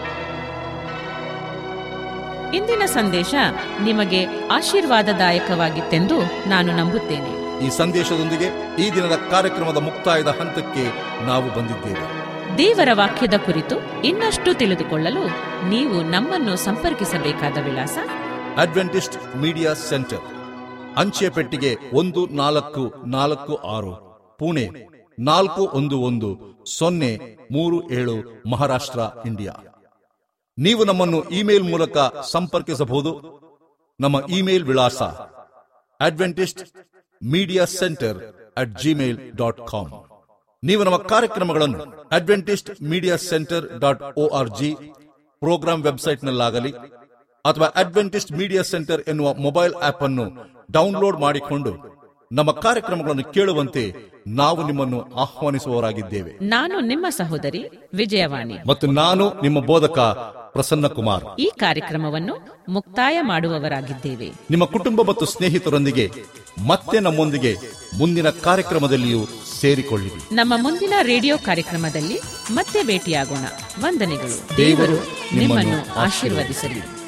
ಇಂದಿನ ಸಂದೇಶ ನಿಮಗೆ ಆಶೀರ್ವಾದದಾಯಕವಾಗಿತ್ತೆಂದು ನಾನು ನಂಬುತ್ತೇನೆ. ಈ ಸಂದೇಶದೊಂದಿಗೆ ಈ ದಿನದ ಕಾರ್ಯಕ್ರಮದ ಮುಕ್ತಾಯದ ಹಂತಕ್ಕೆ ನಾವು ಬಂದಿದ್ದೇವೆ. ದೇವರ ವಾಕ್ಯದ ಕುರಿತು ಇನ್ನಷ್ಟು ತಿಳಿದುಕೊಳ್ಳಲು ನೀವು ನಮ್ಮನ್ನು ಸಂಪರ್ಕಿಸಬೇಕಾದ ವಿಳಾಸ: ಅಡ್ವೆಂಟಿಸ್ಟ್ ಮೀಡಿಯಾ ಸೆಂಟರ್, ಅಂಚೆ ಪೆಟ್ಟಿಗೆ 1446, ಪುಣೆ 411037, ಮಹಾರಾಷ್ಟ್ರ, ಇಂಡಿಯಾ. ನೀವು ನಮ್ಮನ್ನು ಇಮೇಲ್ ಮೂಲಕ ಸಂಪರ್ಕಿಸಬಹುದು. ನಮ್ಮ ಇಮೇಲ್ ವಿಳಾಸ adventistmediacenter@gmail.com. ನೀವು ನಮ್ಮ ಕಾರ್ಯಕ್ರಮಗಳನ್ನು adventistmediacenter.org ಪ್ರೋಗ್ರಾಂ ವೆಬ್ಸೈಟ್ನಲ್ಲಾಗಲಿ ಅಥವಾ ಅಡ್ವೆಂಟಿಸ್ಟ್ ಮೀಡಿಯಾ ಸೆಂಟರ್ ಎನ್ನುವ ಮೊಬೈಲ್ ಆಪ್ ಅನ್ನು ಡೌನ್ಲೋಡ್ ಮಾಡಿಕೊಂಡು ನಮ್ಮ ಕಾರ್ಯಕ್ರಮಗಳನ್ನು ಕೇಳುವಂತೆ ನಾವು ನಿಮ್ಮನ್ನು ಆಹ್ವಾನಿಸುವವರಾಗಿದ್ದೇವೆ. ನಾನು ನಿಮ್ಮ ಸಹೋದರಿ ವಿಜಯವಾಣಿ ಮತ್ತು ನಾನು ನಿಮ್ಮ ಬೋಧಕ ಪ್ರಸನ್ನ ಕುಮಾರ್. ಈ ಕಾರ್ಯಕ್ರಮವನ್ನು ಮುಕ್ತಾಯ ಮಾಡುವವರಾಗಿದ್ದೇವೆ. ನಿಮ್ಮ ಕುಟುಂಬ ಮತ್ತು ಸ್ನೇಹಿತರೊಂದಿಗೆ ಮತ್ತೆ ನಮ್ಮೊಂದಿಗೆ ಮುಂದಿನ ಕಾರ್ಯಕ್ರಮದಲ್ಲಿಯೂ ಸೇರಿಕೊಳ್ಳಿರಿ. ನಮ್ಮ ಮುಂದಿನ ರೇಡಿಯೋ ಕಾರ್ಯಕ್ರಮದಲ್ಲಿ ಮತ್ತೆ ಭೇಟಿಯಾಗೋಣ. ವಂದನೆಗಳು. ದೇವರು ನಿಮ್ಮನ್ನು ಆಶೀರ್ವದಿಸಲಿ.